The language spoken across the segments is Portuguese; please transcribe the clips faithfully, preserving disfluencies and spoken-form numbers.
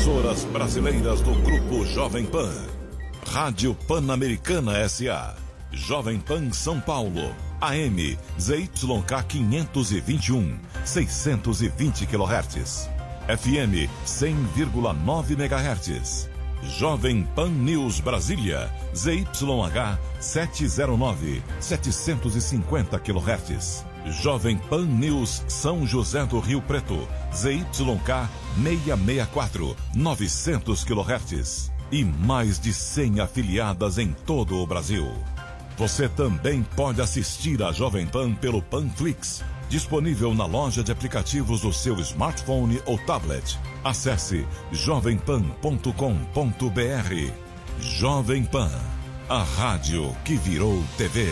Emissoras brasileiras do Grupo Jovem Pan. Rádio Pan-Americana S A. Jovem Pan São Paulo. A M Z Y K quinhentos e vinte e um, seiscentos e vinte quilohertz. F M cem vírgula nove megahertz. Jovem Pan News Brasília. Z Y H setecentos e nove, setecentos e cinquenta quilohertz. Jovem Pan News São José do Rio Preto, Z Y K seiscentos e sessenta e quatro, novecentos quilohertz. E mais de cem afiliadas em todo o Brasil. Você também pode assistir a Jovem Pan pelo Panflix, disponível na loja de aplicativos do seu smartphone ou tablet. Acesse jovem pan ponto com ponto b r. Jovem Pan, a rádio que virou T V.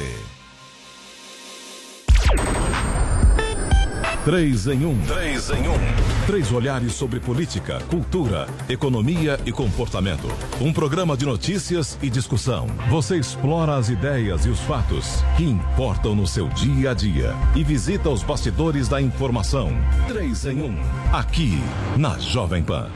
Três em um. Três em um. Três olhares sobre política, cultura, economia e comportamento. Um programa de notícias e discussão. Você explora as ideias e os fatos que importam no seu dia a dia e visita os bastidores da informação. Três em um. Aqui na Jovem Pan.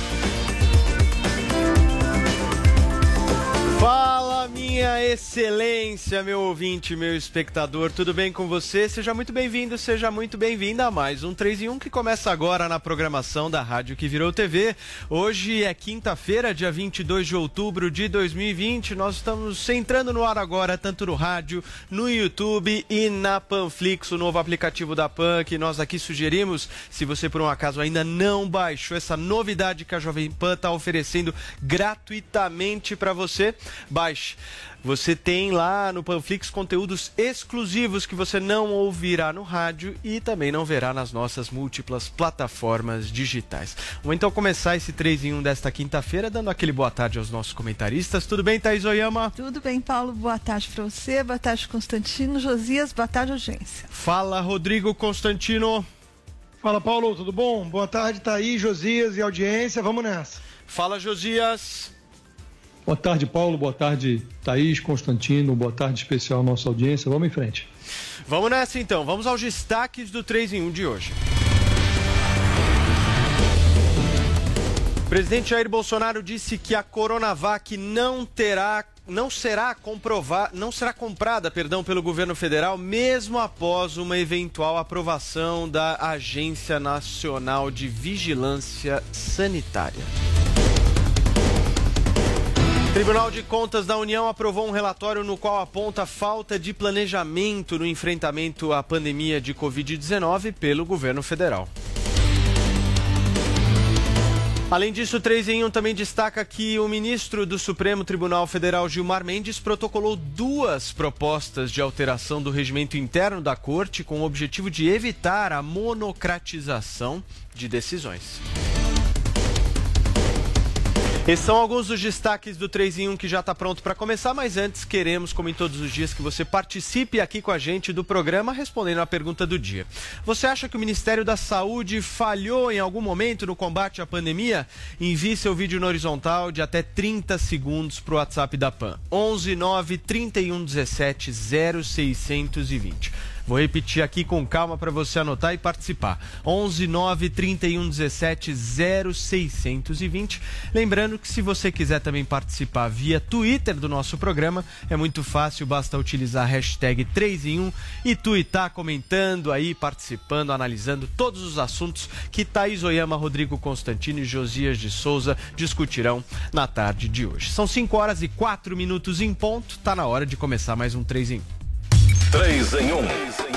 Fala, minha excelência, meu ouvinte, meu espectador, tudo bem com você? Seja muito bem-vindo, seja muito bem-vinda a mais um três em um que começa agora na programação da Rádio que Virou T V. Hoje é quinta-feira, dia vinte e dois de outubro de dois mil e vinte. Nós estamos entrando no ar agora, tanto no rádio, no YouTube e na Panflix, o novo aplicativo da Pan, que nós aqui sugerimos. Se você, por um acaso, ainda não baixou essa novidade que a Jovem Pan está oferecendo gratuitamente para você, baixe. Você tem lá no Panflix conteúdos exclusivos que você não ouvirá no rádio e também não verá nas nossas múltiplas plataformas digitais. Vamos então começar esse três em um desta quinta-feira, dando aquele boa tarde aos nossos comentaristas. Tudo bem, Thaís Oyama? Tudo bem, Paulo. Boa tarde para você, boa tarde, Constantino, Josias, boa tarde, audiência. Fala, Rodrigo Constantino. Fala, Paulo, tudo bom? Boa tarde, Thaís, Josias e audiência. Vamos nessa. Fala, Josias. Boa tarde, Paulo. Boa tarde, Thaís, Constantino. Boa tarde especial à nossa audiência. Vamos em frente. Vamos nessa, então. Vamos aos destaques do três em um de hoje. O presidente Jair Bolsonaro disse que a Coronavac não terá, não será comprovada, não será comprada, perdão, pelo governo federal, mesmo após uma eventual aprovação da Agência Nacional de Vigilância Sanitária. O Tribunal de Contas da União aprovou um relatório no qual aponta falta de planejamento no enfrentamento à pandemia de covid dezenove pelo governo federal. Além disso, o três em um também destaca que o ministro do Supremo Tribunal Federal, Gilmar Mendes, protocolou duas propostas de alteração do regimento interno da Corte com o objetivo de evitar a monocratização de decisões. Esses são alguns dos destaques do três em um que já está pronto para começar, mas antes queremos, como em todos os dias, que você participe aqui com a gente do programa respondendo a pergunta do dia. Você acha que o Ministério da Saúde falhou em algum momento no combate à pandemia? Envie seu vídeo no horizontal de até trinta segundos para o WhatsApp da Pan. onze nove trinta e um dezessete zero seiscentos e vinte. Vou repetir aqui com calma para você anotar e participar. onze nove trinta e um dezessete zero seiscentos e vinte. Lembrando que se você quiser também participar via Twitter do nosso programa, é muito fácil, basta utilizar a hashtag três em um e tuitar comentando aí, participando, analisando todos os assuntos que Thaís Oyama, Rodrigo Constantino e Josias de Souza discutirão na tarde de hoje. São cinco horas e quatro minutos em ponto, tá na hora de começar mais um três em um. três em um.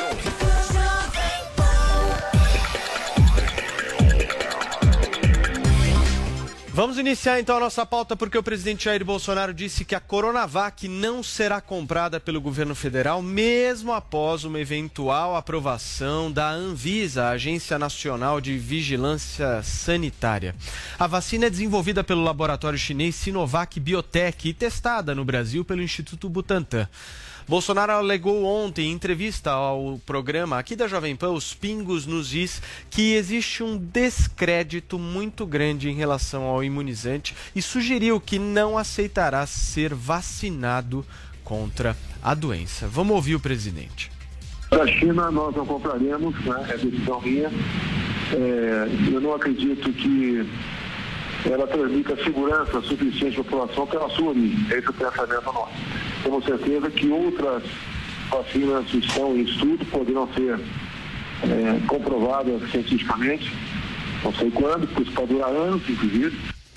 Vamos iniciar então a nossa pauta porque o presidente Jair Bolsonaro disse que a Coronavac não será comprada pelo governo federal, mesmo após uma eventual aprovação da Anvisa, a Agência Nacional de Vigilância Sanitária. A vacina é desenvolvida pelo laboratório chinês Sinovac Biotech e testada no Brasil pelo Instituto Butantan. Bolsonaro alegou ontem, em entrevista ao programa aqui da Jovem Pan, Os Pingos nos Is, que existe um descrédito muito grande em relação ao imunizante e sugeriu que não aceitará ser vacinado contra a doença. Vamos ouvir o presidente. Da China nós não compraremos, né? É decisão minha. É, eu não acredito que ela transmita segurança suficiente à população pela sua origem. Esse é o pensamento nosso. Temos certeza que outras vacinas estão em estudo, poderão ser é, comprovadas cientificamente, não sei quando, porque isso pode durar anos, inclusive.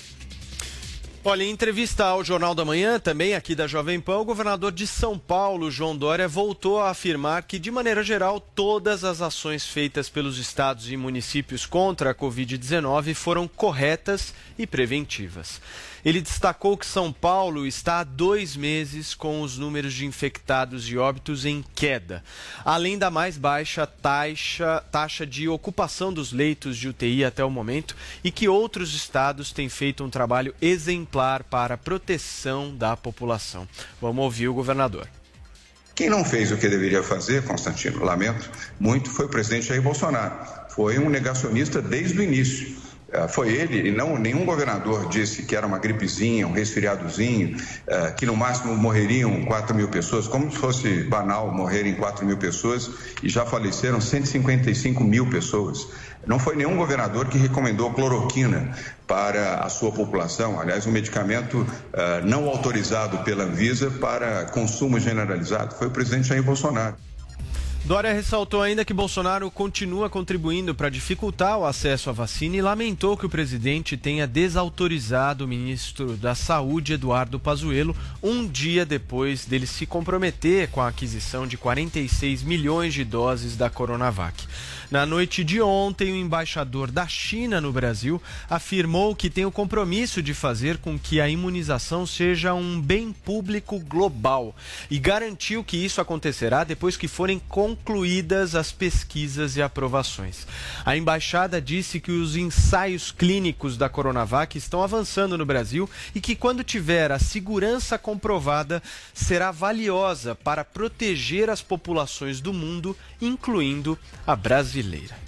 Olha, em entrevista ao Jornal da Manhã, também aqui da Jovem Pan, o governador de São Paulo, João Dória, voltou a afirmar que, de maneira geral, todas as ações feitas pelos estados e municípios contra a covid dezenove foram corretas e preventivas. Ele destacou que São Paulo está há dois meses com os números de infectados e óbitos em queda, além da mais baixa taxa, taxa de ocupação dos leitos de U T I até o momento, e que outros estados têm feito um trabalho exemplar para a proteção da população. Vamos ouvir o governador. Quem não fez o que deveria fazer, Constantino, lamento muito, foi o presidente Jair Bolsonaro. Foi um negacionista desde o início. Foi ele, e não nenhum governador disse que era uma gripezinha, um resfriadozinho, que no máximo morreriam quatro mil pessoas, como se fosse banal morrerem quatro mil pessoas, e já faleceram cento e cinquenta e cinco mil pessoas. Não foi nenhum governador que recomendou cloroquina para a sua população, aliás, um medicamento uh, não autorizado pela Anvisa para consumo generalizado. Foi o presidente Jair Bolsonaro. Dória ressaltou ainda que Bolsonaro continua contribuindo para dificultar o acesso à vacina e lamentou que o presidente tenha desautorizado o ministro da Saúde, Eduardo Pazuello, um dia depois dele se comprometer com a aquisição de quarenta e seis milhões de doses da Coronavac. Na noite de ontem, o embaixador da China no Brasil afirmou que tem o compromisso de fazer com que a imunização seja um bem público global e garantiu que isso acontecerá depois que forem concluídas as pesquisas e aprovações. A embaixada disse que os ensaios clínicos da Coronavac estão avançando no Brasil e que, quando tiver a segurança comprovada, será valiosa para proteger as populações do mundo, incluindo a brasileira.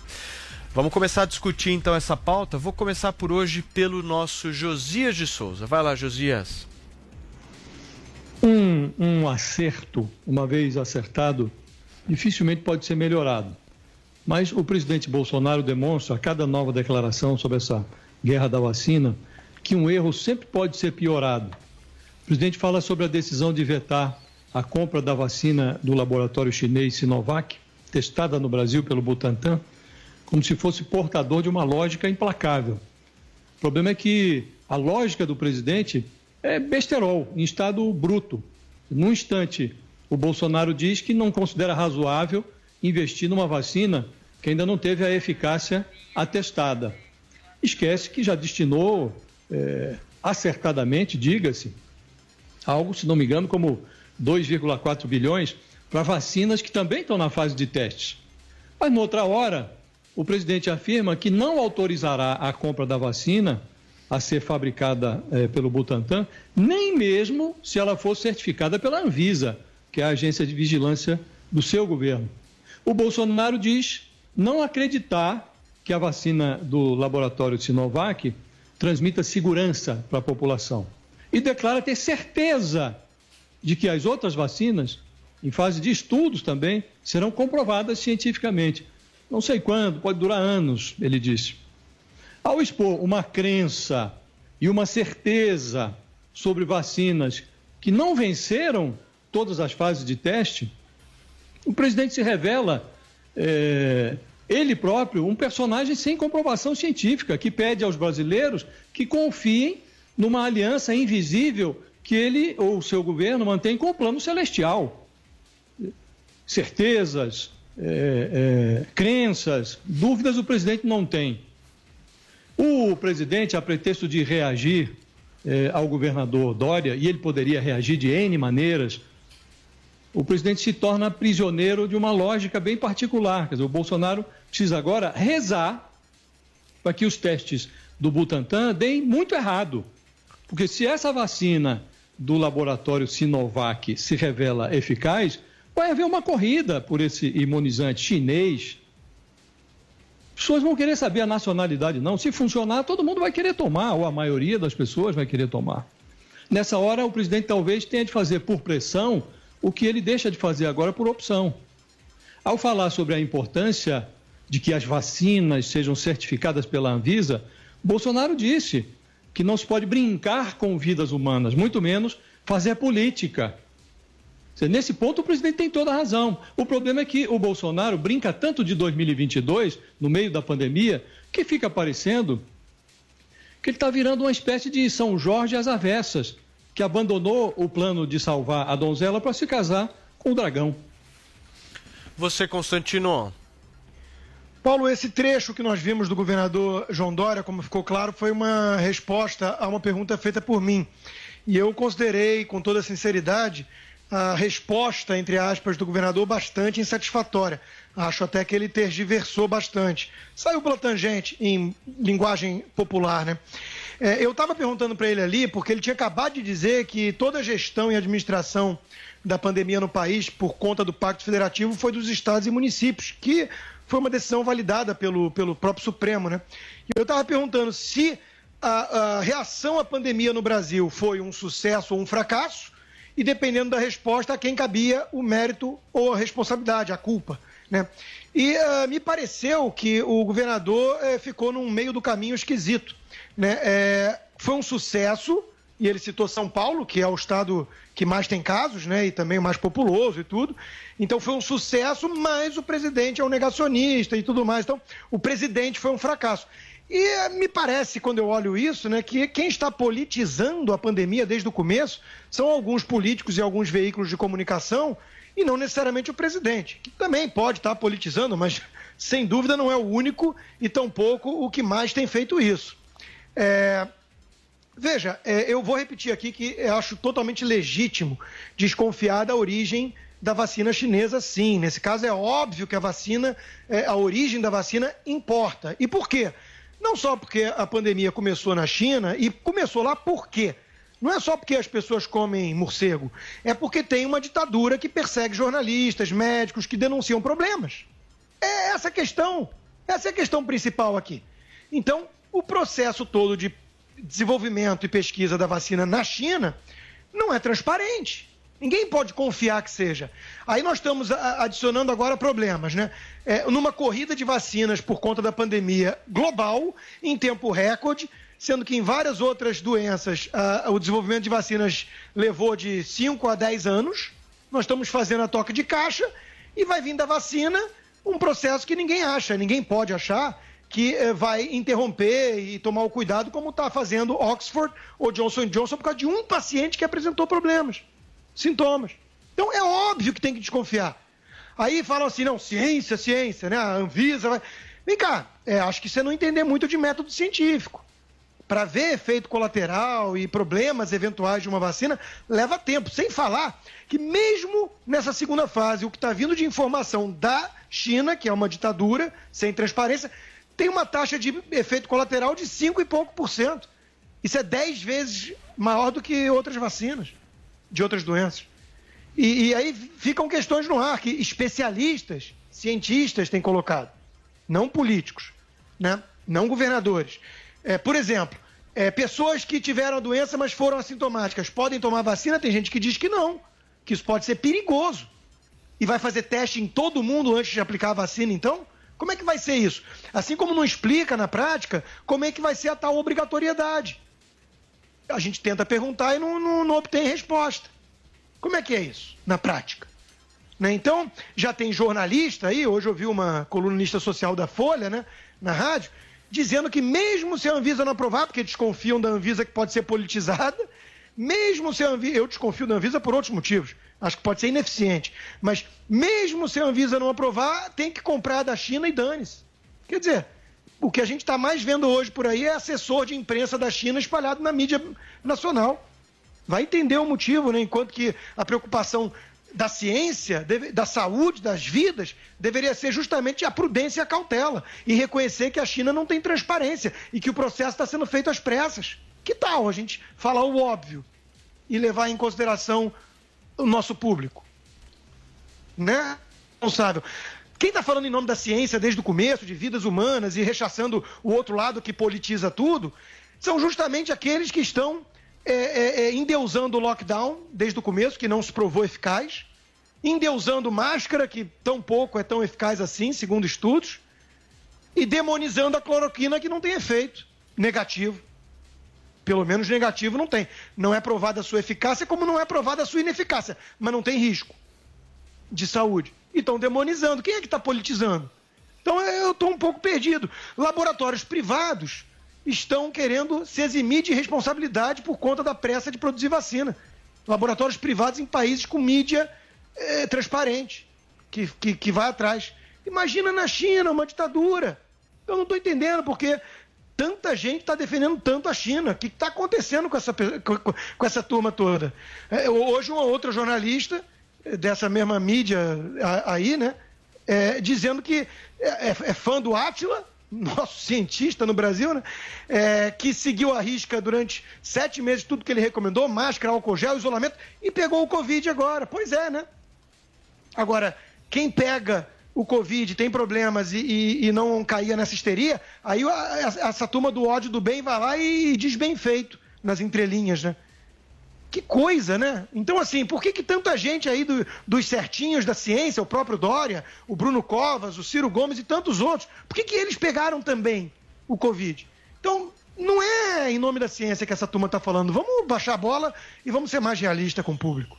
Vamos começar a discutir então essa pauta. Vou começar por hoje pelo nosso Josias de Souza. Vai lá, Josias. Um, um acerto, uma vez acertado, dificilmente pode ser melhorado. Mas o presidente Bolsonaro demonstra a cada nova declaração sobre essa guerra da vacina que um erro sempre pode ser piorado. O presidente fala sobre a decisão de vetar a compra da vacina do laboratório chinês Sinovac, testada no Brasil pelo Butantan, como se fosse portador de uma lógica implacável. O problema é que a lógica do presidente é besterol, em estado bruto. Num instante, o Bolsonaro diz que não considera razoável investir numa vacina que ainda não teve a eficácia atestada. Esquece que já destinou, é, acertadamente, diga-se, algo, se não me engano, como dois vírgula quatro bilhões para vacinas que também estão na fase de testes. Mas, noutra hora, o presidente afirma que não autorizará a compra da vacina a ser fabricada eh, pelo Butantan, nem mesmo se ela for certificada pela Anvisa, que é a agência de vigilância do seu governo. O Bolsonaro diz não acreditar que a vacina do laboratório Sinovac transmita segurança para a população e declara ter certeza de que as outras vacinas, em fase de estudos também, serão comprovadas cientificamente. Não sei quando, pode durar anos, ele disse. Ao expor uma crença e uma certeza sobre vacinas que não venceram todas as fases de teste, o presidente se revela, é, ele próprio, um personagem sem comprovação científica, que pede aos brasileiros que confiem numa aliança invisível que ele ou o seu governo mantém com o plano celestial. Certezas, é, é, crenças, dúvidas o presidente não tem. O presidente, a pretexto de reagir é, ao governador Dória, e ele poderia reagir de N maneiras, o presidente se torna prisioneiro de uma lógica bem particular. Quer dizer, o Bolsonaro precisa agora rezar para que os testes do Butantan deem muito errado. Porque se essa vacina do laboratório Sinovac se revela eficaz, vai haver uma corrida por esse imunizante chinês. As pessoas vão querer saber a nacionalidade, não. Se funcionar, todo mundo vai querer tomar, ou a maioria das pessoas vai querer tomar. Nessa hora, o presidente talvez tenha de fazer por pressão o que ele deixa de fazer agora por opção. Ao falar sobre a importância de que as vacinas sejam certificadas pela Anvisa, Bolsonaro disse que não se pode brincar com vidas humanas, muito menos fazer política. Nesse ponto, o presidente tem toda a razão. O problema é que o Bolsonaro brinca tanto de dois mil e vinte e dois, no meio da pandemia, que fica parecendo que ele está virando uma espécie de São Jorge às avessas, que abandonou o plano de salvar a donzela para se casar com o dragão. Você, Constantino. Paulo, esse trecho que nós vimos do governador João Dória, como ficou claro, foi uma resposta a uma pergunta feita por mim. E eu considerei, com toda sinceridade, a resposta, entre aspas, do governador bastante insatisfatória. Acho até que ele tergiversou bastante. Saiu pela tangente, em linguagem popular, né? É, eu estava perguntando para ele ali, porque ele tinha acabado de dizer que toda a gestão e administração da pandemia no país, por conta do Pacto Federativo, foi dos estados e municípios, que foi uma decisão validada pelo, pelo próprio Supremo, né? E eu estava perguntando se a, a reação à pandemia no Brasil foi um sucesso ou um fracasso, e dependendo da resposta, a quem cabia o mérito ou a responsabilidade, a culpa, né? E uh, me pareceu que o governador uh, ficou num meio do caminho esquisito, né? É, foi um sucesso, e ele citou São Paulo, que é o estado que mais tem casos, né? E também o mais populoso e tudo. Então foi um sucesso, mas o presidente é um negacionista e tudo mais. Então o presidente foi um fracasso. E me parece, quando eu olho isso, né, que quem está politizando a pandemia desde o começo são alguns políticos e alguns veículos de comunicação e não necessariamente o presidente, que também pode estar politizando, mas sem dúvida não é o único e tampouco o que mais tem feito isso. É... Veja, é, eu vou repetir aqui que eu acho totalmente legítimo desconfiar da origem da vacina chinesa, sim. Nesse caso é óbvio que a vacina, é, a origem da vacina importa. E por quê? Não só porque a pandemia começou na China, e começou lá por quê? Não é só porque as pessoas comem morcego, é porque tem uma ditadura que persegue jornalistas, médicos que denunciam problemas. É essa a questão, essa é a questão principal aqui. Então, o processo todo de desenvolvimento e pesquisa da vacina na China não é transparente. Ninguém pode confiar que seja. Aí nós estamos adicionando agora problemas, né? É, numa corrida de vacinas por conta da pandemia global, em tempo recorde, sendo que em várias outras doenças uh, o desenvolvimento de vacinas levou de cinco a dez anos. Nós estamos fazendo a toque de caixa e vai vir da vacina um processo que ninguém acha, ninguém pode achar que uh, vai interromper e tomar o cuidado como está fazendo Oxford ou Johnson and Johnson por causa de um paciente que apresentou problemas. Sintomas. Então é óbvio que tem que desconfiar. Aí falam assim, não, ciência, ciência, né? A Anvisa vai... Vem cá, é, acho que você não entender muito de método científico. Para ver efeito colateral e problemas eventuais de uma vacina, leva tempo. Sem falar que mesmo nessa segunda fase, o que está vindo de informação da China, que é uma ditadura, sem transparência, tem uma taxa de efeito colateral de cinco e pouco por cento. Isso é dez vezes maior do que outras vacinas de outras doenças. E, e aí ficam questões no ar que especialistas, cientistas têm colocado, não políticos, né? Não governadores. É, por exemplo, é, pessoas que tiveram a doença, mas foram assintomáticas, podem tomar vacina? Tem gente que diz que não, que isso pode ser perigoso. E vai fazer teste em todo mundo antes de aplicar a vacina, então? Como é que vai ser isso? Assim como não explica na prática, como é que vai ser a tal obrigatoriedade? A gente tenta perguntar e não, não, não obtém resposta. Como é que é isso na prática? Né? Então, já tem jornalista aí, hoje eu vi uma colunista social da Folha, né, na rádio, dizendo que mesmo se a Anvisa não aprovar, porque desconfiam da Anvisa que pode ser politizada, mesmo se a Anvisa, eu desconfio da Anvisa por outros motivos, acho que pode ser ineficiente, mas mesmo se a Anvisa não aprovar, tem que comprar da China e dane-se. Quer dizer, o que a gente está mais vendo hoje por aí é assessor de imprensa da China espalhado na mídia nacional. Vai entender o motivo, né? Enquanto que a preocupação da ciência, da saúde, das vidas, deveria ser justamente a prudência e a cautela. E reconhecer que a China não tem transparência e que o processo está sendo feito às pressas. Que tal a gente falar o óbvio e levar em consideração o nosso público? Né? Responsável. Quem está falando em nome da ciência desde o começo, de vidas humanas e rechaçando o outro lado que politiza tudo, são justamente aqueles que estão é, é, é, endeusando o lockdown desde o começo, que não se provou eficaz, endeusando máscara, que tão pouco é tão eficaz assim, segundo estudos, e demonizando a cloroquina, que não tem efeito negativo. pelo menos negativo não tem. Não é provada a sua eficácia, como não é provada a sua ineficácia, mas não tem risco de saúde. E estão demonizando. Quem é que está politizando? Então eu estou um pouco perdido. Laboratórios privados estão querendo se eximir de responsabilidade por conta da pressa de produzir vacina. Laboratórios privados em países com mídia é, transparente, que, que, que vai atrás. Imagina na China, uma ditadura. Eu não estou entendendo porque tanta gente está defendendo tanto a China. O que está acontecendo com essa, com, com essa turma toda? É, hoje uma outra jornalista dessa mesma mídia aí, né, é, dizendo que é, é fã do Átila, nosso cientista no Brasil, né, é, que seguiu a risca durante sete meses tudo que ele recomendou, máscara, álcool gel, isolamento, e pegou o Covid agora. Pois é, né? Agora, quem pega o Covid, tem problemas e, e, e não caía nessa histeria, aí essa turma do ódio do bem vai lá e diz bem feito nas entrelinhas, né? Que coisa, né? Então, assim, por que, que tanta gente aí do, dos certinhos da ciência, o próprio Dória, o Bruno Covas, o Ciro Gomes e tantos outros, por que, que eles pegaram também o Covid? Então, não é em nome da ciência que essa turma está falando. Vamos baixar a bola e vamos ser mais realistas com o público.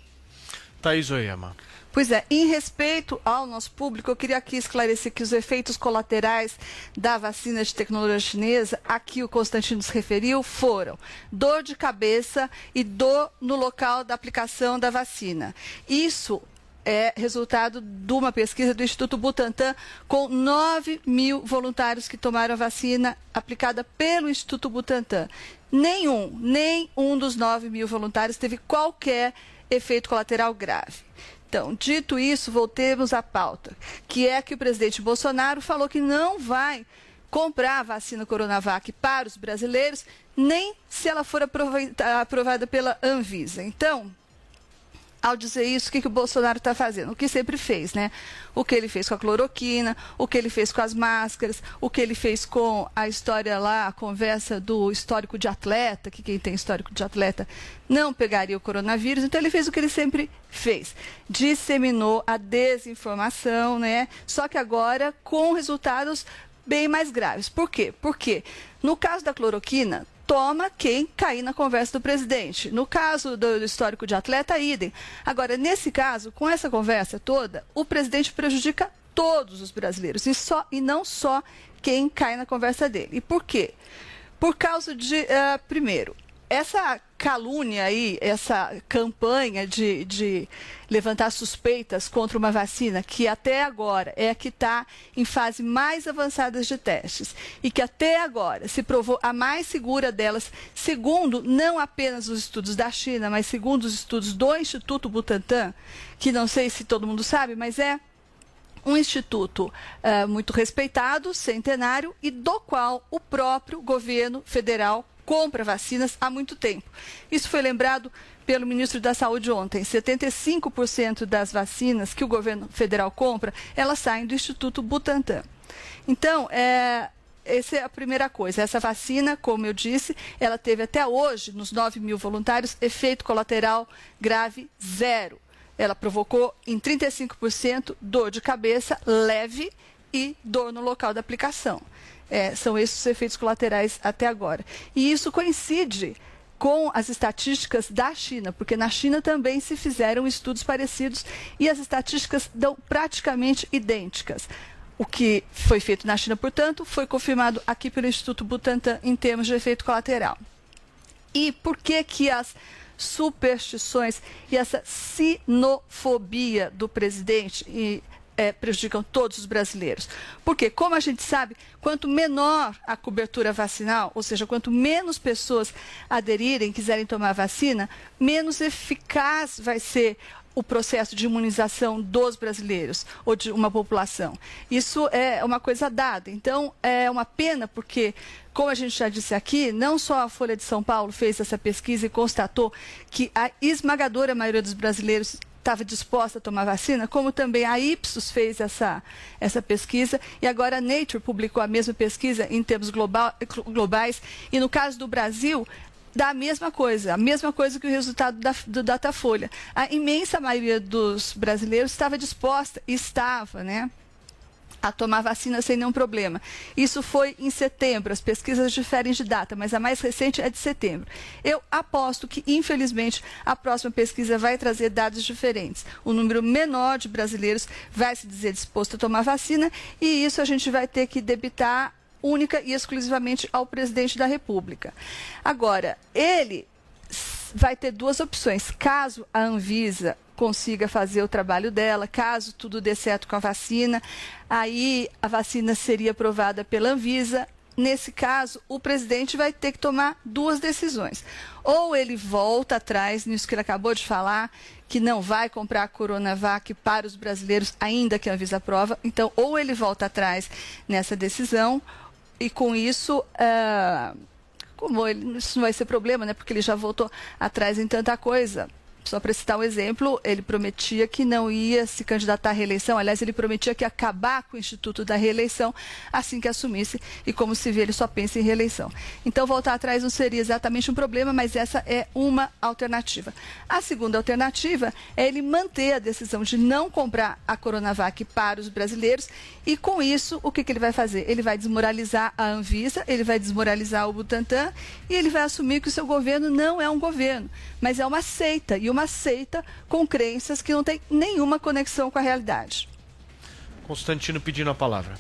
Thaís Oyama. Pois é, em respeito ao nosso público, eu queria aqui esclarecer que os efeitos colaterais da vacina de tecnologia chinesa, a que o Constantino se referiu, foram dor de cabeça e dor no local da aplicação da vacina. Isso é resultado de uma pesquisa do Instituto Butantan com nove mil voluntários que tomaram a vacina aplicada pelo Instituto Butantan. Nenhum, nem um dos nove mil voluntários teve qualquer efeito colateral grave. Então, dito isso, voltemos à pauta, que é que o presidente Bolsonaro falou que não vai comprar a vacina Coronavac para os brasileiros, nem se ela for aprovada pela Anvisa. Então, ao dizer isso, o que, que o Bolsonaro está fazendo? O que sempre fez, né? O que ele fez com a cloroquina, o que ele fez com as máscaras, o que ele fez com a história lá, a conversa do histórico de atleta, que quem tem histórico de atleta não pegaria o coronavírus. Então, ele fez o que ele sempre fez. Disseminou a desinformação, né? Só que agora com resultados bem mais graves. Por quê? Porque no caso da cloroquina, toma quem cair na conversa do presidente. No caso do histórico de atleta, idem. Agora, nesse caso, com essa conversa toda, o presidente prejudica todos os brasileiros e, só, e não só quem cai na conversa dele. E por quê? Por causa de, uh, primeiro, essa calúnia aí, essa campanha de, de levantar suspeitas contra uma vacina que até agora é a que está em fase mais avançada de testes e que até agora se provou a mais segura delas, segundo não apenas os estudos da China, mas segundo os estudos do Instituto Butantan, que não sei se todo mundo sabe, mas é um instituto uh, muito respeitado, centenário, e do qual o próprio governo federal compra vacinas há muito tempo. Isso foi lembrado pelo ministro da Saúde ontem. setenta e cinco por cento das vacinas que o governo federal compra, elas saem do Instituto Butantan. Então, é, essa é a primeira coisa. Essa vacina, como eu disse, ela teve até hoje, nos nove mil voluntários, efeito colateral grave zero. Ela provocou em trinta e cinco por cento dor de cabeça leve e dor no local da aplicação. É, são esses os efeitos colaterais até agora. E isso coincide com as estatísticas da China, porque na China também se fizeram estudos parecidos e as estatísticas dão praticamente idênticas. O que foi feito na China, portanto, foi confirmado aqui pelo Instituto Butantan em termos de efeito colateral. E por que que as superstições e essa sinofobia do presidente e É, prejudicam todos os brasileiros? Porque, como a gente sabe, quanto menor a cobertura vacinal, ou seja, quanto menos pessoas aderirem, quiserem tomar vacina, menos eficaz vai ser o processo de imunização dos brasileiros ou de uma população. Isso é uma coisa dada. Então, é uma pena porque, como a gente já disse aqui, não só a Folha de São Paulo fez essa pesquisa e constatou que a esmagadora maioria dos brasileiros estava disposta a tomar vacina, como também a Ipsos fez essa, essa pesquisa, e agora a Nature publicou a mesma pesquisa em termos global, globais, e no caso do Brasil, dá a mesma coisa, a mesma coisa que o resultado da, do Datafolha. A imensa maioria dos brasileiros estava disposta, estava, né, a tomar vacina sem nenhum problema. Isso foi em setembro, as pesquisas diferem de data, mas a mais recente é de setembro. Eu aposto que, infelizmente, a próxima pesquisa vai trazer dados diferentes. Um número menor de brasileiros vai se dizer disposto a tomar vacina e isso a gente vai ter que debitar única e exclusivamente ao presidente da República. Agora, ele vai ter duas opções. Caso a Anvisa consiga fazer o trabalho dela, caso tudo dê certo com a vacina, aí a vacina seria aprovada pela Anvisa. Nesse caso, o presidente vai ter que tomar duas decisões. Ou ele volta atrás nisso que ele acabou de falar, que não vai comprar a Coronavac para os brasileiros, ainda que a Anvisa aprova. Então, ou ele volta atrás nessa decisão e com isso... Uh, como ele, isso não vai ser problema, né? Porque ele já voltou atrás em tanta coisa. Só para citar um exemplo, ele prometia que não ia se candidatar à reeleição. Aliás, ele prometia que ia acabar com o Instituto da Reeleição assim que assumisse. E como se vê, ele só pensa em reeleição. Então, voltar atrás não seria exatamente um problema, mas essa é uma alternativa. A segunda alternativa é ele manter a decisão de não comprar a Coronavac para os brasileiros. E com isso, o que, que ele vai fazer? Ele vai desmoralizar a Anvisa, ele vai desmoralizar o Butantan e ele vai assumir que o seu governo não é um governo, mas é uma seita. E uma seita com crenças que não tem nenhuma conexão com a realidade. Constantino pedindo a palavra.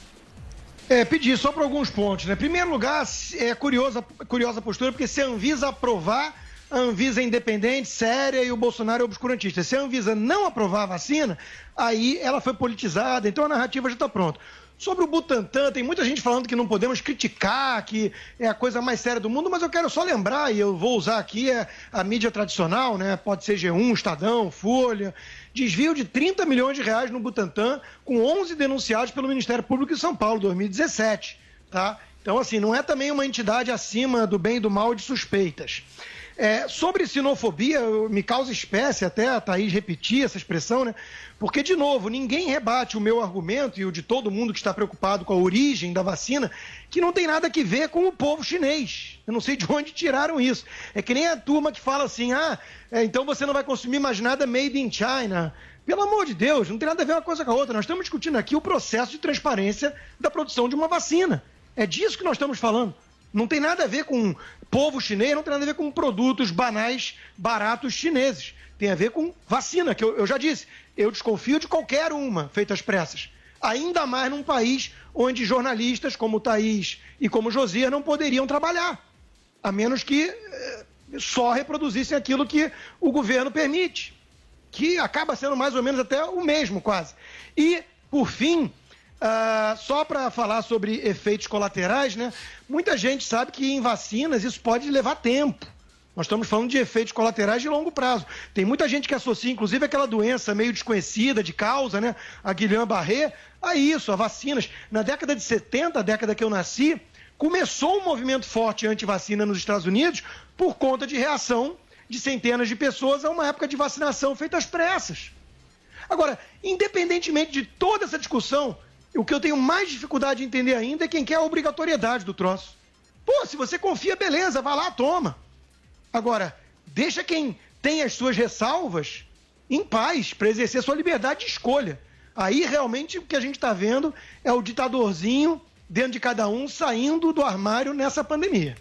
É, pedir só para alguns pontos, né? Em primeiro lugar, é curiosa, curiosa a postura, porque se a Anvisa aprovar, a Anvisa é independente, séria e o Bolsonaro é obscurantista. Se a Anvisa não aprovar a vacina, aí ela foi politizada, então a narrativa já está pronta. Sobre o Butantan, tem muita gente falando que não podemos criticar, que é a coisa mais séria do mundo, mas eu quero só lembrar, e eu vou usar aqui a, a mídia tradicional, né? Pode ser G um, Estadão, Folha, desvio de trinta milhões de reais no Butantan, com onze denunciados pelo Ministério Público de São Paulo, dois mil e dezessete, tá? Então, assim, não é também uma entidade acima do bem e do mal de suspeitas. É, sobre sinofobia, me causa espécie até a Thaís repetir essa expressão, né? Porque, de novo, ninguém rebate o meu argumento e o de todo mundo que está preocupado com a origem da vacina, que não tem nada a ver com o povo chinês. Eu não sei de onde tiraram isso. É que nem a turma que fala assim, ah, é, então você não vai consumir mais nada made in China. Pelo amor de Deus, não tem nada a ver uma coisa com a outra. Nós estamos discutindo aqui o processo de transparência da produção de uma vacina. É disso que nós estamos falando. Não tem nada a ver com povo chinês, não tem nada a ver com produtos banais, baratos chineses. Tem a ver com vacina, que eu, eu já disse. Eu desconfio de qualquer uma feita às pressas. Ainda mais num país onde jornalistas como Thaís e como Josias não poderiam trabalhar. A menos que eh, só reproduzissem aquilo que o governo permite. Que acaba sendo mais ou menos até o mesmo, quase. E, por fim... Uh, só para falar sobre efeitos colaterais, né? Muita gente sabe que em vacinas isso pode levar tempo. Nós estamos falando de efeitos colaterais de longo prazo. Tem muita gente que associa, inclusive, aquela doença meio desconhecida de causa, né? A Guillain-Barré, a isso, a vacinas. Na década de setenta, a década que eu nasci, começou um movimento forte anti-vacina nos Estados Unidos por conta de reação de centenas de pessoas a uma época de vacinação feita às pressas. Agora, independentemente de toda essa discussão, o que eu tenho mais dificuldade de entender ainda é quem quer a obrigatoriedade do troço. Pô, se você confia, beleza, vai lá, toma. Agora, deixa quem tem as suas ressalvas em paz, para exercer sua liberdade de escolha. Aí, realmente, o que a gente está vendo é o ditadorzinho dentro de cada um saindo do armário nessa pandemia.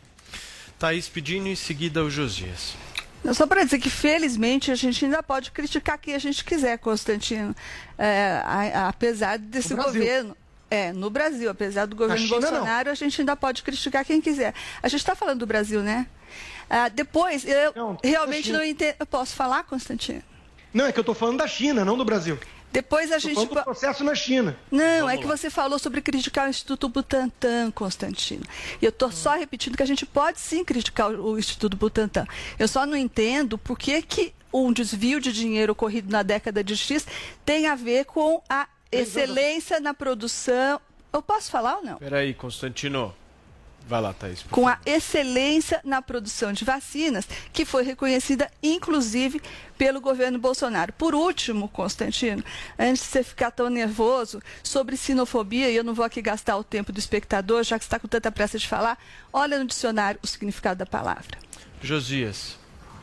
Thaís pedindo, em seguida o Josias. Só para dizer que, felizmente, a gente ainda pode criticar quem a gente quiser, Constantino. É, a, a, apesar desse governo... É, no Brasil, apesar do governo China, Bolsonaro, não. A gente ainda pode criticar quem quiser. A gente está falando do Brasil, né? Ah, depois, eu não, realmente não entendo... Eu posso falar, Constantino? Não, é que eu estou falando da China, não do Brasil. Depois a Estou gente... falando do processo na China. Não, Vamos é lá. que você falou sobre criticar o Instituto Butantan, Constantino. E eu estou só repetindo que a gente pode sim criticar o, o Instituto Butantan. Eu só não entendo por que, que um desvio de dinheiro ocorrido na década de X tem a ver com a excelência na produção... Eu posso falar ou não? Peraí, Constantino. Vai lá, Thaís. Com a excelência na produção de vacinas, que foi reconhecida, inclusive, pelo governo Bolsonaro. Por último, Constantino, antes de você ficar tão nervoso, sobre sinofobia, e eu não vou aqui gastar o tempo do espectador, já que você está com tanta pressa de falar, olha no dicionário o significado da palavra. Josias.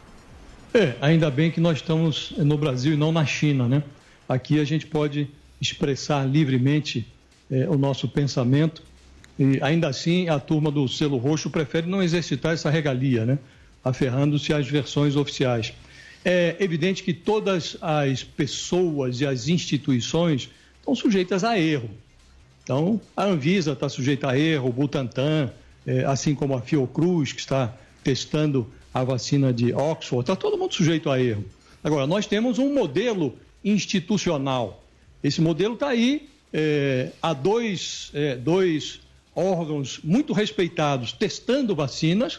É, ainda bem que nós estamos no Brasil e não na China, né? Aqui a gente pode expressar livremente é, o nosso pensamento. E ainda assim, a turma do selo roxo prefere não exercitar essa regalia, né? Aferrando-se às versões oficiais. É evidente que todas as pessoas e as instituições estão sujeitas a erro. Então, a Anvisa está sujeita a erro, o Butantan, é, assim como a Fiocruz, que está testando a vacina de Oxford, está todo mundo sujeito a erro. Agora, nós temos um modelo institucional. Esse modelo está aí, é, há dois, é, dois órgãos muito respeitados testando vacinas.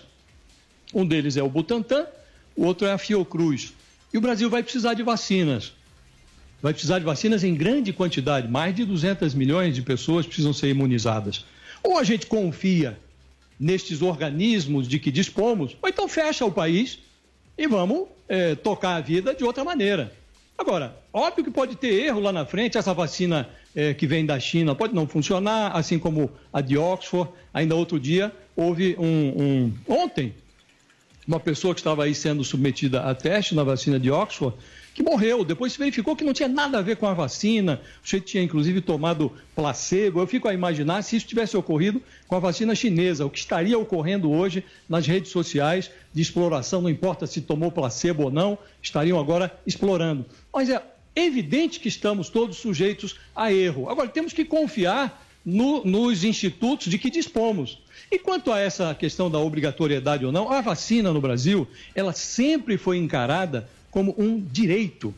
Um deles é o Butantan, o outro é a Fiocruz. E o Brasil vai precisar de vacinas. Vai precisar de vacinas em grande quantidade. Mais de duzentos milhões de pessoas precisam ser imunizadas. Ou a gente confia nestes organismos de que dispomos, ou então fecha o país e vamos é, tocar a vida de outra maneira. Agora, óbvio que pode ter erro lá na frente, essa vacina é, que vem da China pode não funcionar, assim como a de Oxford. Ainda outro dia, houve um... um ontem, uma pessoa que estava aí sendo submetida a teste na vacina de Oxford, que morreu. Depois se verificou que não tinha nada a ver com a vacina, o sujeito tinha inclusive tomado placebo. Eu fico a imaginar se isso tivesse ocorrido com a vacina chinesa, o que estaria ocorrendo hoje nas redes sociais de exploração, não importa se tomou placebo ou não, estariam agora explorando. Mas é evidente que estamos todos sujeitos a erro. Agora, temos que confiar no, nos institutos de que dispomos. E quanto a essa questão da obrigatoriedade ou não, a vacina no Brasil, ela sempre foi encarada como um direito,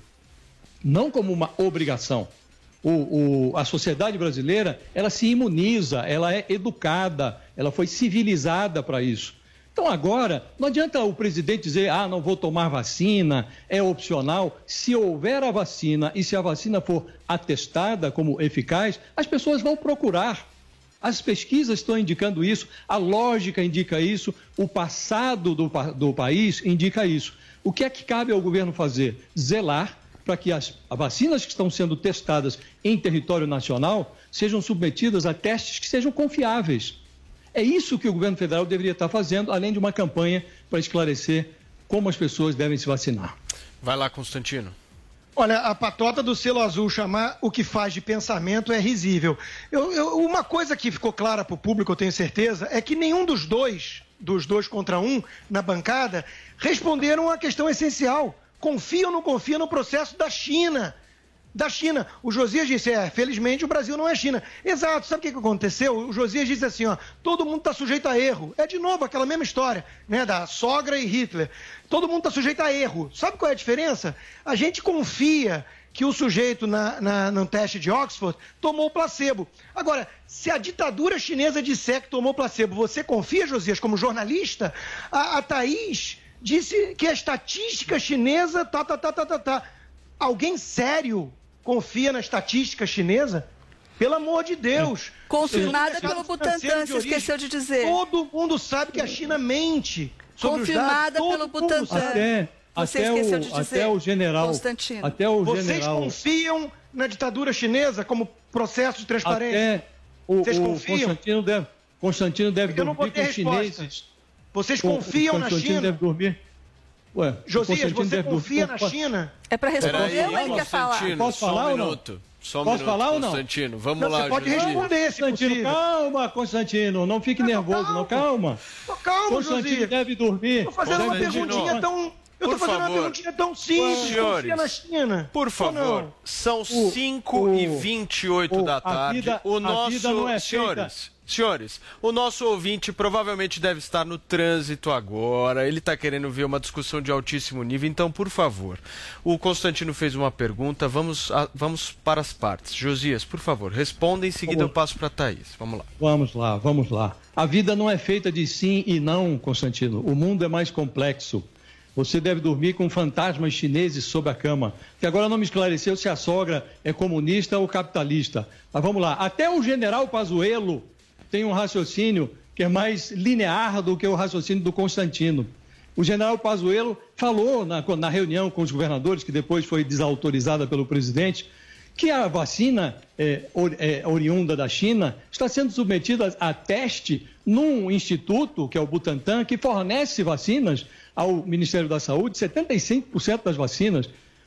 não como uma obrigação. O, o, a sociedade brasileira, ela se imuniza, ela é educada, ela foi civilizada para isso. Então agora, não adianta o presidente dizer, ah, não vou tomar vacina, é opcional. Se houver a vacina e se a vacina for atestada como eficaz, as pessoas vão procurar. As pesquisas estão indicando isso, a lógica indica isso, o passado do, do país indica isso. O que é que cabe ao governo fazer? Zelar para que as vacinas que estão sendo testadas em território nacional sejam submetidas a testes que sejam confiáveis. É isso que o governo federal deveria estar fazendo, além de uma campanha para esclarecer como as pessoas devem se vacinar. Vai lá, Constantino. Olha, a patota do selo azul chamar o que faz de pensamento é risível. Eu, eu, uma coisa que ficou clara para o público, eu tenho certeza, é que nenhum dos dois, dos dois contra um na bancada, responderam a questão essencial. Confia ou não confia no processo da China? Da China. O Josias disse, é, felizmente o Brasil não é China. Exato, sabe o que aconteceu? O Josias disse assim, ó, todo mundo está sujeito a erro. É de novo aquela mesma história, né, da sogra e Hitler. Todo mundo está sujeito a erro. Sabe qual é a diferença? A gente confia que o sujeito na, na, no teste de Oxford tomou placebo. Agora, se a ditadura chinesa disser que tomou placebo, você confia, Josias, como jornalista? A, a Thaís disse que a estatística chinesa, tá, tá, tá, tá, tá, tá. Alguém sério confia na estatística chinesa? Pelo amor de Deus. Confirmada pelo Butantan, você esqueceu de dizer. Todo mundo sabe que a China mente sobre Confirmada os dados. pelo Butantan. Até, Você até, esqueceu o, de dizer, até o general... Constantino. Até o Vocês general, confiam na ditadura chinesa como processo de transparência? Até o, Vocês o confiam? Constantino deve, Constantino deve Eu não dormir vou com ter os resposta. chineses. Vocês O- confiam o na Constantino China? deve dormir... Ué, o Josias, Constantino você deve confia dormir- na China? É para responder Peraí, ou ele quer falar? Constantino, Posso só falar um ou não? minuto. Só um Posso minuto, falar ou não? Constantino, vamos Não, lá, você pode Josias. responder, se Constantino, possível. calma, Constantino, não fique Não, nervoso, calma. não, calma. Calma, Constantino Josias. deve dormir. Estou fazendo uma Constantino. perguntinha tão... Eu Por estou fazendo favor. uma perguntinha tão simples. Senhores, Confia na China? Por Ou favor, não? são O- cinco e o- vinte e oito o- da a tarde. vida- o a nosso... vida não é senhores, senhores, o nosso ouvinte provavelmente deve estar no trânsito agora. Ele está querendo ver uma discussão de altíssimo nível. Então, por favor, o Constantino fez uma pergunta. Vamos, a- vamos para as partes. Josias, por favor, responda. Em seguida eu passo para a Thaís. Vamos lá. Vamos lá, vamos lá. A vida não é feita de sim e não, Constantino. O mundo é mais complexo. Você deve dormir com fantasmas chineses sob a cama. Que agora não me esclareceu se a sogra é comunista ou capitalista. Mas vamos lá. Até o general Pazuello tem um raciocínio que é mais linear do que o raciocínio do Constantino. O general Pazuello falou na, na reunião com os governadores, que depois foi desautorizada pelo presidente, que a vacina é, or, é, oriunda da China está sendo submetida a teste num instituto, que é o Butantan, que fornece vacinas ao Ministério da Saúde, setenta e cinco por cento das vacinas.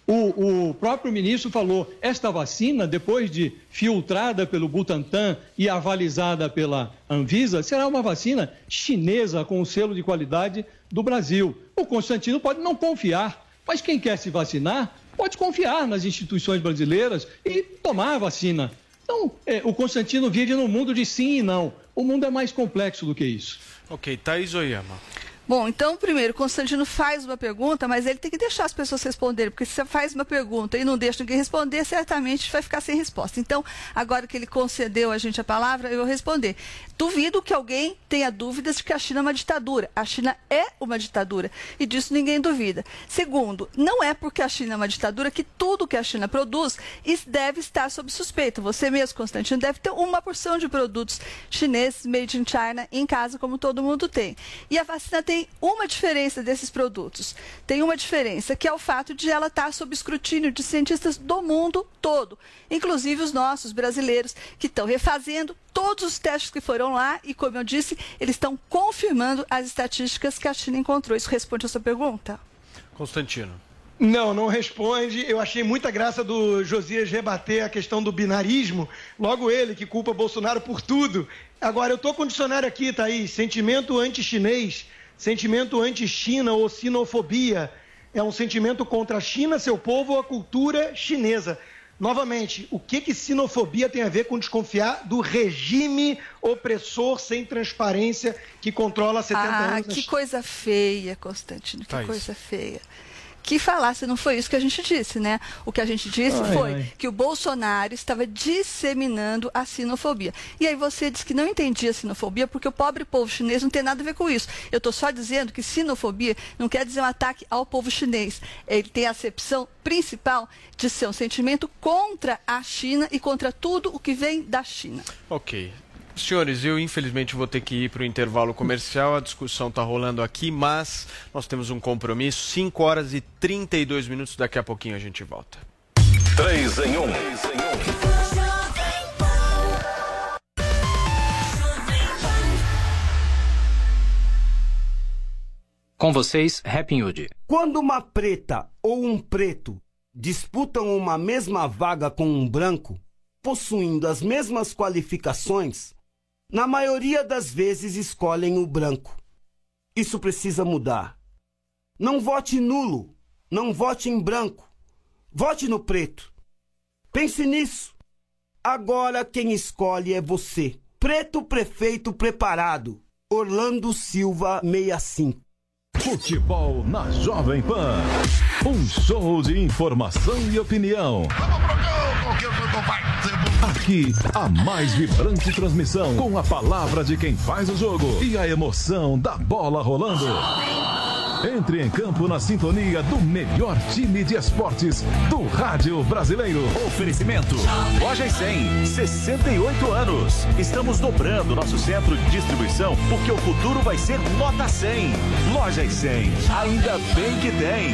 O, o próprio ministro falou, esta vacina, depois de filtrada pelo Butantan e avalizada pela Anvisa, será uma vacina chinesa com o selo de qualidade do Brasil. O Constantino pode não confiar, mas quem quer se vacinar pode confiar nas instituições brasileiras e tomar a vacina. Então, é, o Constantino vive num mundo de sim e não. O mundo é mais complexo do que isso. Ok, Thaís Oyama. Bom, então, primeiro, o Constantino faz uma pergunta, mas ele tem que deixar as pessoas responderem, porque se você faz uma pergunta e não deixa ninguém responder, certamente vai ficar sem resposta. Então, agora que ele concedeu a gente a palavra, eu vou responder. Duvido que alguém tenha dúvidas de que a China é uma ditadura. A China é uma ditadura, e disso ninguém duvida. Segundo, não é porque a China é uma ditadura que tudo que a China produz deve estar sob suspeita. Você mesmo, Constantino, deve ter uma porção de produtos chineses, made in China, em casa, como todo mundo tem. E a vacina tem uma diferença desses produtos. Tem uma diferença, que é o fato de ela estar sob escrutínio de cientistas do mundo todo, inclusive os nossos brasileiros, que estão refazendo todos os testes que foram lá e, como eu disse, eles estão confirmando as estatísticas que a China encontrou. Isso responde a sua pergunta? Constantino. Não, não responde. Eu achei muita graça do Josias rebater a questão do binarismo. Logo ele, que culpa Bolsonaro por tudo. Agora, eu estou com o dicionário aqui, Thaís. Sentimento anti-chinês, sentimento anti-China ou sinofobia. É um sentimento contra a China, seu povo ou a cultura chinesa. Novamente, o que que sinofobia tem a ver com desconfiar do regime opressor sem transparência que controla há setenta ah, anos? Ah, que coisa feia, Constantino, que Thaís. coisa feia. Que falácia, não foi isso que a gente disse, né? O que a gente disse ai, foi ai. que o Bolsonaro estava disseminando a sinofobia. E aí você disse que não entendia a sinofobia porque o pobre povo chinês não tem nada a ver com isso. Eu estou só dizendo que sinofobia não quer dizer um ataque ao povo chinês. Ele tem a acepção principal de ser um sentimento contra a China e contra tudo o que vem da China. Ok. Senhores, eu infelizmente vou ter que ir para o intervalo comercial, a discussão está rolando aqui, mas nós temos um compromisso, cinco horas e trinta e dois minutos, daqui a pouquinho a gente volta. três em um. Com vocês, Happy Hood. Quando uma preta ou um preto disputam uma mesma vaga com um branco, possuindo as mesmas qualificações, na maioria das vezes escolhem o branco. Isso precisa mudar. Não vote nulo, não vote em branco, vote no preto. Pense nisso. Agora quem escolhe é você. Preto Prefeito Preparado, Orlando Silva sessenta e cinco. Futebol na Jovem Pan. Um show de informação e opinião. Aqui, a mais vibrante transmissão, com a palavra de quem faz o jogo e a emoção da bola rolando. Entre em campo na sintonia do melhor time de esportes do rádio brasileiro. Oferecimento Loja cem, sessenta e oito anos. Estamos dobrando nosso centro de distribuição porque o futuro vai ser nota cem. Loja cem, ainda bem que tem.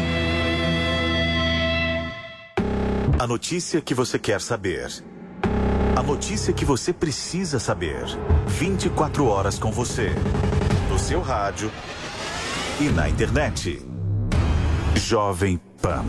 A notícia que você quer saber. A notícia que você precisa saber. vinte e quatro horas com você. No seu rádio e na internet. Jovem Pan.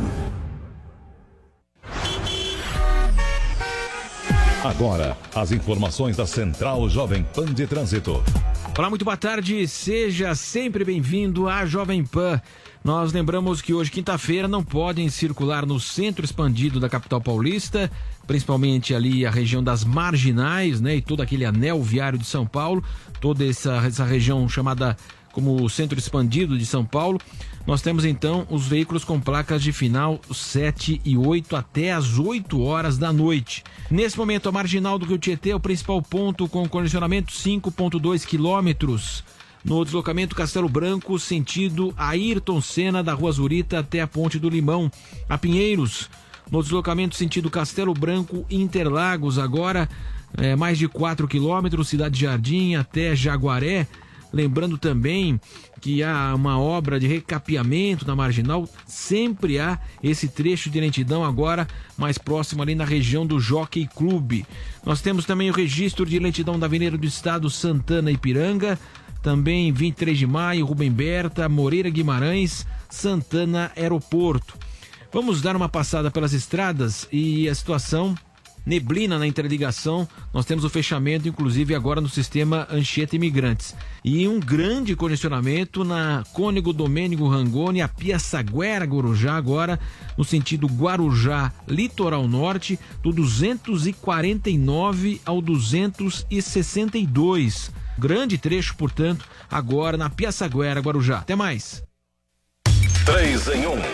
Agora, as informações da Central Jovem Pan de Trânsito. Olá, muito boa tarde. Seja sempre bem-vindo à Jovem Pan. Nós lembramos que hoje, quinta-feira, não podem circular no centro expandido da capital paulista, principalmente ali a região das Marginais, né, e todo aquele anel viário de São Paulo, toda essa, essa região chamada como o centro expandido de São Paulo. Nós temos então os veículos com placas de final sete e oito até às oito horas da noite. Nesse momento, a Marginal do Rio Tietê é o principal ponto com condicionamento cinco vírgula dois quilômetros. No deslocamento Castelo Branco, sentido Ayrton Senna, da Rua Zurita até a Ponte do Limão. A Pinheiros, no deslocamento sentido Castelo Branco, Interlagos, agora é, mais de quatro quilômetros, Cidade Jardim até Jaguaré. Lembrando também que há uma obra de recapeamento na Marginal, sempre há esse trecho de lentidão agora mais próximo ali na região do Jockey Clube. Nós temos também o registro de lentidão da Avenida do Estado, Santana Ipiranga, também vinte e três de maio, Rubem Berta, Moreira Guimarães, Santana Aeroporto. Vamos dar uma passada pelas estradas e a situação... Neblina na interligação, nós temos o fechamento, inclusive agora no sistema Anchieta Imigrantes. E um grande congestionamento na Cônego Domênico Rangoni, a Piaçaguera Guarujá, agora no sentido Guarujá Litoral Norte, do duzentos e quarenta e nove ao duzentos e sessenta e dois. Grande trecho, portanto, agora na Piaçaguera Guarujá. Até mais. três em um.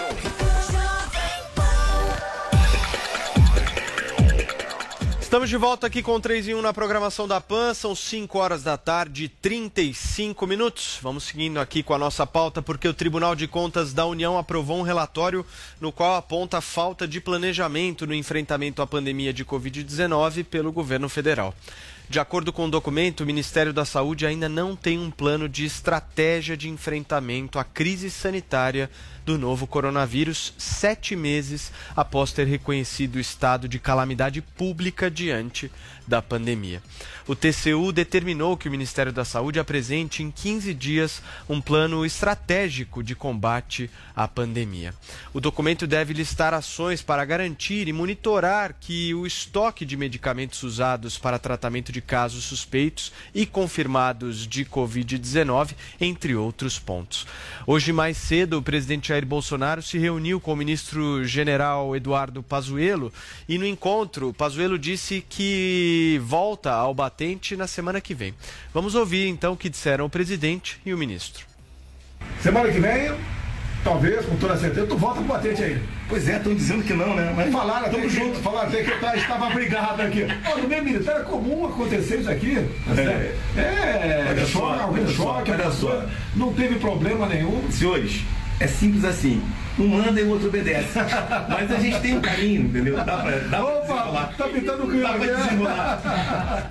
Estamos de volta aqui com o três em um na programação da Pan, são cinco horas da tarde, trinta e cinco minutos. Vamos seguindo aqui com a nossa pauta, porque o Tribunal de Contas da União aprovou um relatório no qual aponta a falta de planejamento no enfrentamento à pandemia de covid dezenove pelo governo federal. De acordo com o documento, o Ministério da Saúde ainda não tem um plano de estratégia de enfrentamento à crise sanitária do novo coronavírus, sete meses após ter reconhecido o estado de calamidade pública diante da pandemia. O T C U determinou que o Ministério da Saúde apresente em quinze dias um plano estratégico de combate à pandemia. O documento deve listar ações para garantir e monitorar que o estoque de medicamentos usados para tratamento de casos suspeitos e confirmados de covid dezenove, entre outros pontos. Hoje mais cedo, o presidente Jair Bolsonaro se reuniu com o ministro-general Eduardo Pazuello e no encontro, Pazuello disse que volta ao batente na semana que vem. Vamos ouvir então o que disseram o presidente e o ministro. Semana que vem, talvez, com toda certeza, tu volta pro batente aí. Pois é, estão dizendo que não, né? Mas falaram, estamos juntos, falaram até que eu estava brigado aqui. Ó, no meio militar é comum acontecer isso aqui. É, é, olha choque, só, algum olha choque, só, olha só. Não teve problema nenhum. Senhores, é simples assim. Um manda e o outro obedece. Mas a gente tem um caminho, entendeu? Dá pra, dá Opa, tá pintando o clima. Dá pra desenrolar.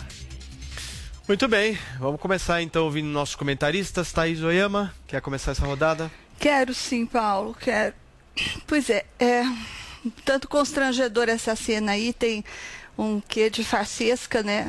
Muito bem, vamos começar então ouvindo nossos comentaristas. Thaís Oyama, quer começar essa rodada? Quero sim, Paulo, quero. Pois é, é tanto constrangedor essa cena aí, tem um quê de farsesca, né?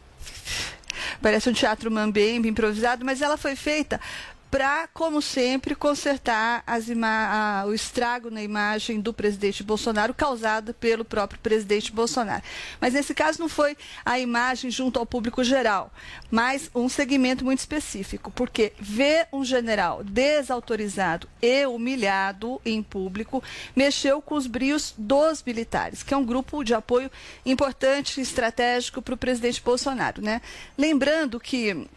Parece um teatro mambembe improvisado, mas ela foi feita para, como sempre, consertar as ima- a, o estrago na imagem do presidente Bolsonaro causado pelo próprio presidente Bolsonaro. Mas nesse caso não foi a imagem junto ao público geral, mas um segmento muito específico, porque ver um general desautorizado e humilhado em público mexeu com os brios dos militares, que é um grupo de apoio importante e estratégico para o presidente Bolsonaro, né? Lembrando que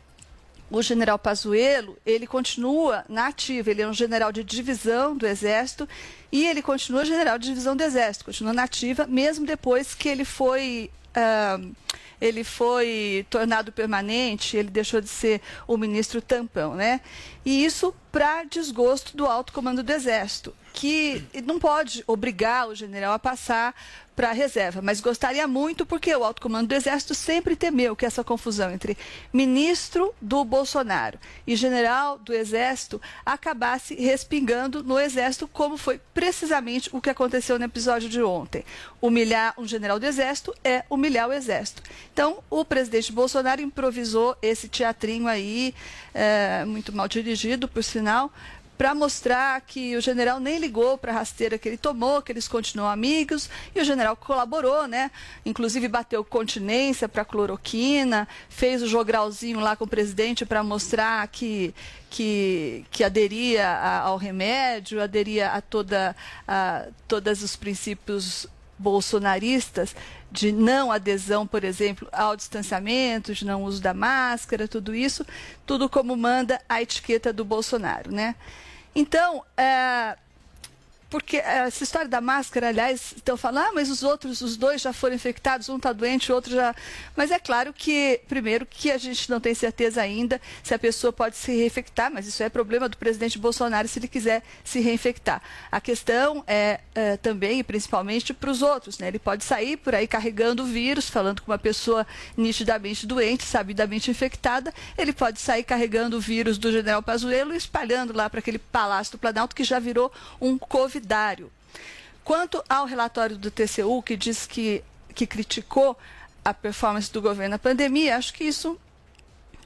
o general Pazuello, ele continua na ativa, ele é um general de divisão do Exército e ele continua general de divisão do Exército, continua na ativa, mesmo depois que ele foi, uh, ele foi tornado permanente, ele deixou de ser o ministro tampão, né? E isso para desgosto do alto comando do Exército, que não pode obrigar o general a passar para a reserva, mas gostaria muito porque o alto comando do Exército sempre temeu que essa confusão entre ministro do Bolsonaro e general do Exército acabasse respingando no Exército, como foi precisamente o que aconteceu no episódio de ontem. Humilhar um general do Exército é humilhar o Exército. Então, o presidente Bolsonaro improvisou esse teatrinho aí, é, muito mal dirigido, por sinal, para mostrar que o general nem ligou para a rasteira que ele tomou, que eles continuam amigos, e o general colaborou, né? Inclusive bateu continência para cloroquina, fez o jogralzinho lá com o presidente para mostrar que, que, que aderia a, ao remédio, aderia a, toda, a todos os princípios bolsonaristas de não adesão, por exemplo, ao distanciamento, de não uso da máscara, tudo isso, tudo como manda a etiqueta do Bolsonaro, né? Então, é, porque essa história da máscara, aliás, estão falando, ah, mas os outros, os dois já foram infectados, um está doente, o outro já... Mas é claro que, primeiro, que a gente não tem certeza ainda se a pessoa pode se reinfectar, mas isso é problema do presidente Bolsonaro se ele quiser se reinfectar. A questão é, é também e principalmente para os outros, né? Ele pode sair por aí carregando o vírus, falando com uma pessoa nitidamente doente, sabidamente infectada, ele pode sair carregando o vírus do general Pazuello e espalhando lá para aquele Palácio do Planalto que já virou um Covid. Quanto ao relatório do T C U, que diz que, que criticou a performance do governo na pandemia, acho que isso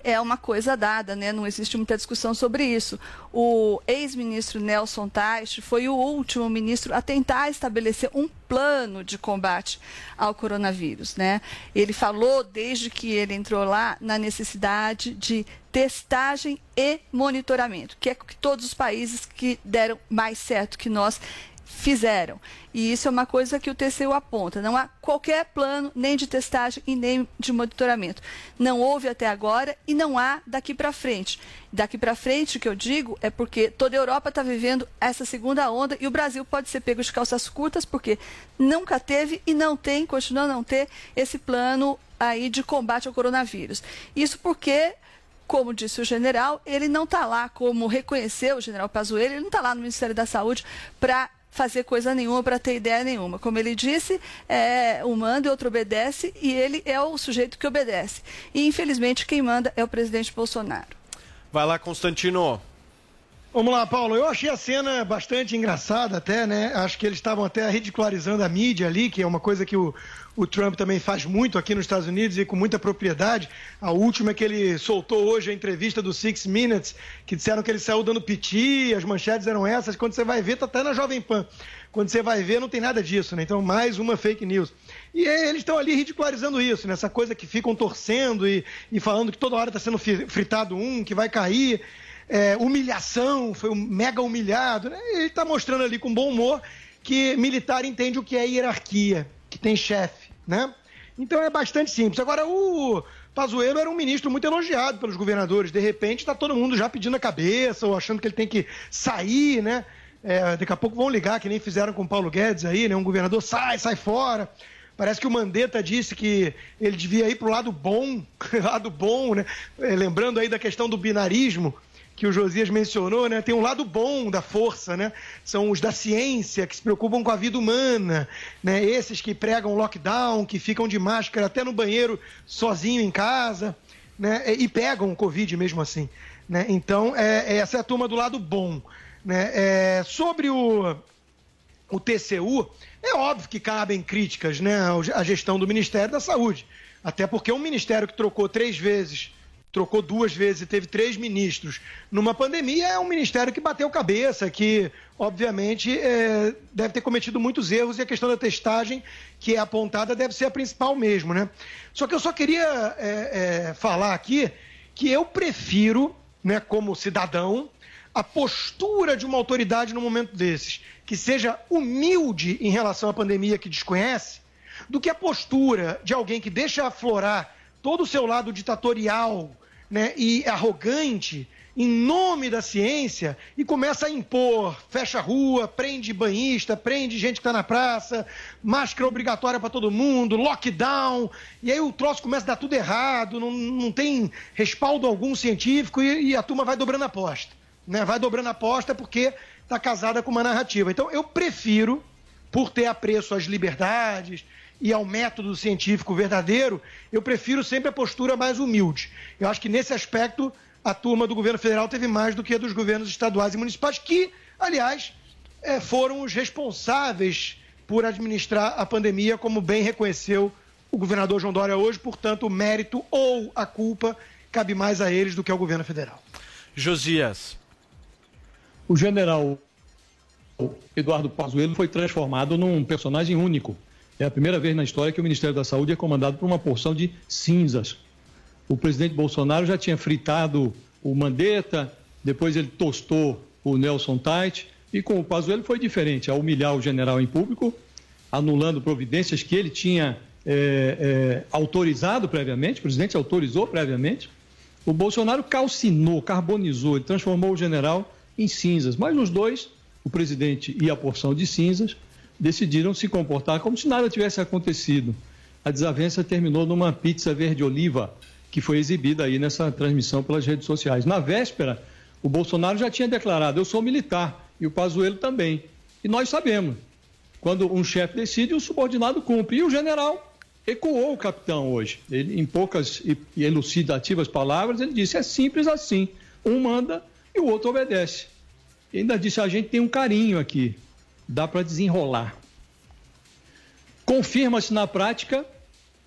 é uma coisa dada, né? Não existe muita discussão sobre isso. O ex-ministro Nelson Teich foi o último ministro a tentar estabelecer um plano de combate ao coronavírus, né? Ele falou, desde que ele entrou lá, na necessidade de testagem e monitoramento, que é o que todos os países que deram mais certo que nós fizeram. E isso é uma coisa que o T C U aponta. Não há qualquer plano, nem de testagem e nem de monitoramento. Não houve até agora e não há daqui para frente. Daqui para frente, o que eu digo é porque toda a Europa está vivendo essa segunda onda e o Brasil pode ser pego de calças curtas porque nunca teve e não tem, continua a não ter, esse plano aí de combate ao coronavírus. Isso porque, como disse o general, ele não está lá, como reconheceu o general Pazuello, ele não está lá no Ministério da Saúde para fazer coisa nenhuma, para ter ideia nenhuma. Como ele disse, é, um manda e outro obedece, e ele é o sujeito que obedece. E, infelizmente, quem manda é o presidente Bolsonaro. Vai lá, Constantino. Vamos lá, Paulo. Eu achei a cena bastante engraçada até, né? Acho que eles estavam até ridicularizando a mídia ali, que é uma coisa que o, o Trump também faz muito aqui nos Estados Unidos e com muita propriedade. A última é que ele soltou hoje a entrevista do Six Minutes, que disseram que ele saiu dando piti, as manchetes eram essas. Quando você vai ver, tá até na Jovem Pan. Quando você vai ver, não tem nada disso, né? Então, mais uma fake news. E eles estão ali ridicularizando isso, né? Essa coisa que ficam torcendo e, e falando que toda hora está sendo fritado um, que vai cair. É, humilhação, foi um mega humilhado, né? Ele está mostrando ali com bom humor que militar entende o que é hierarquia, que tem chefe, né? Então é bastante simples. Agora, o Pazuello era um ministro muito elogiado pelos governadores. De repente, está todo mundo já pedindo a cabeça ou achando que ele tem que sair, né? É, daqui a pouco vão ligar, que nem fizeram com o Paulo Guedes aí, né? Um governador sai, sai fora. Parece que o Mandetta disse que ele devia ir para o lado bom, lado bom, né? É, lembrando aí da questão do binarismo, que o Josias mencionou, né? Tem um lado bom da força, né? São os da ciência, que se preocupam com a vida humana, né? Esses que pregam lockdown, que ficam de máscara até no banheiro sozinho em casa, né? E pegam o Covid mesmo assim, né? Então, é, essa é a turma do lado bom, né? É, sobre o, o T C U, é óbvio que cabem críticas, né? A gestão do Ministério da Saúde, até porque é um ministério que trocou três vezes trocou duas vezes e teve três ministros numa pandemia, é um ministério que bateu cabeça, que, obviamente, é, deve ter cometido muitos erros, e a questão da testagem, que é apontada, deve ser a principal mesmo, né? Só que eu só queria é, é, falar aqui que eu prefiro, né, como cidadão, a postura de uma autoridade no momento desses, que seja humilde em relação à pandemia que desconhece, do que a postura de alguém que deixa aflorar todo o seu lado ditatorial, né, e arrogante, em nome da ciência, e começa a impor, fecha a rua, prende banhista, prende gente que está na praça, máscara obrigatória para todo mundo, lockdown, e aí o troço começa a dar tudo errado, não, não tem respaldo algum científico, e, e a turma vai dobrando a aposta, né, vai dobrando a aposta porque está casada com uma narrativa. Então eu prefiro, por ter apreço às liberdades e ao método científico verdadeiro, eu prefiro sempre a postura mais humilde. Eu acho que nesse aspecto a turma do governo federal teve mais do que a dos governos estaduais e municipais, que, aliás, é, foram os responsáveis por administrar a pandemia, como bem reconheceu o governador João Dória hoje. Portanto, o mérito ou a culpa cabe mais a eles do que ao governo federal. Josias. O general Eduardo Pazuello foi transformado num personagem único. É a primeira vez na história que o Ministério da Saúde é comandado por uma porção de cinzas. O presidente Bolsonaro já tinha fritado o Mandetta, depois ele tostou o Nelson Teich, e com o Pazuello foi diferente, a humilhar o general em público, anulando providências que ele tinha é, é, autorizado previamente, o presidente autorizou previamente. O Bolsonaro calcinou, carbonizou, ele transformou o general em cinzas, mas os dois, o presidente e a porção de cinzas, decidiram se comportar como se nada tivesse acontecido. A desavença terminou numa pizza verde-oliva que foi exibida aí nessa transmissão pelas redes sociais. Na véspera, o Bolsonaro já tinha declarado: eu sou militar, e o Pazuello também. E nós sabemos, quando um chefe decide, o subordinado cumpre. E o general ecoou o capitão hoje. Ele, em poucas e elucidativas palavras, ele disse: é simples assim, um manda e o outro obedece. E ainda disse: a gente tem um carinho aqui, dá para desenrolar. Confirma-se na prática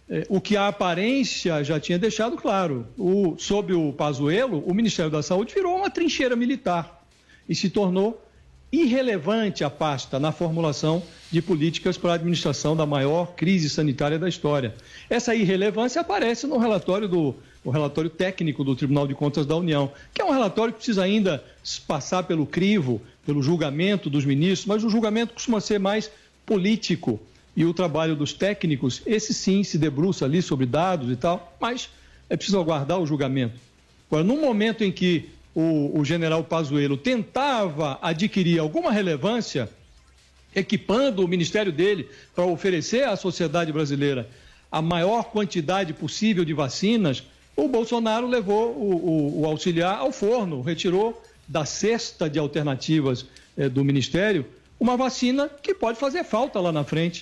É, o que a aparência já tinha deixado claro. O, sob o Pazuello, o Ministério da Saúde virou uma trincheira militar e se tornou irrelevante a pasta na formulação de políticas para a administração da maior crise sanitária da história. Essa irrelevância aparece no relatório do o relatório técnico do Tribunal de Contas da União, que é um relatório que precisa ainda passar pelo crivo, pelo julgamento dos ministros, mas o julgamento costuma ser mais político. E o trabalho dos técnicos, esse sim se debruça ali sobre dados e tal, mas é preciso aguardar o julgamento. Agora, no momento em que o, o general Pazuello tentava adquirir alguma relevância, equipando o ministério dele para oferecer à sociedade brasileira a maior quantidade possível de vacinas, o Bolsonaro levou o, o, o auxiliar ao forno, retirou da cesta de alternativas eh, do Ministério uma vacina que pode fazer falta lá na frente.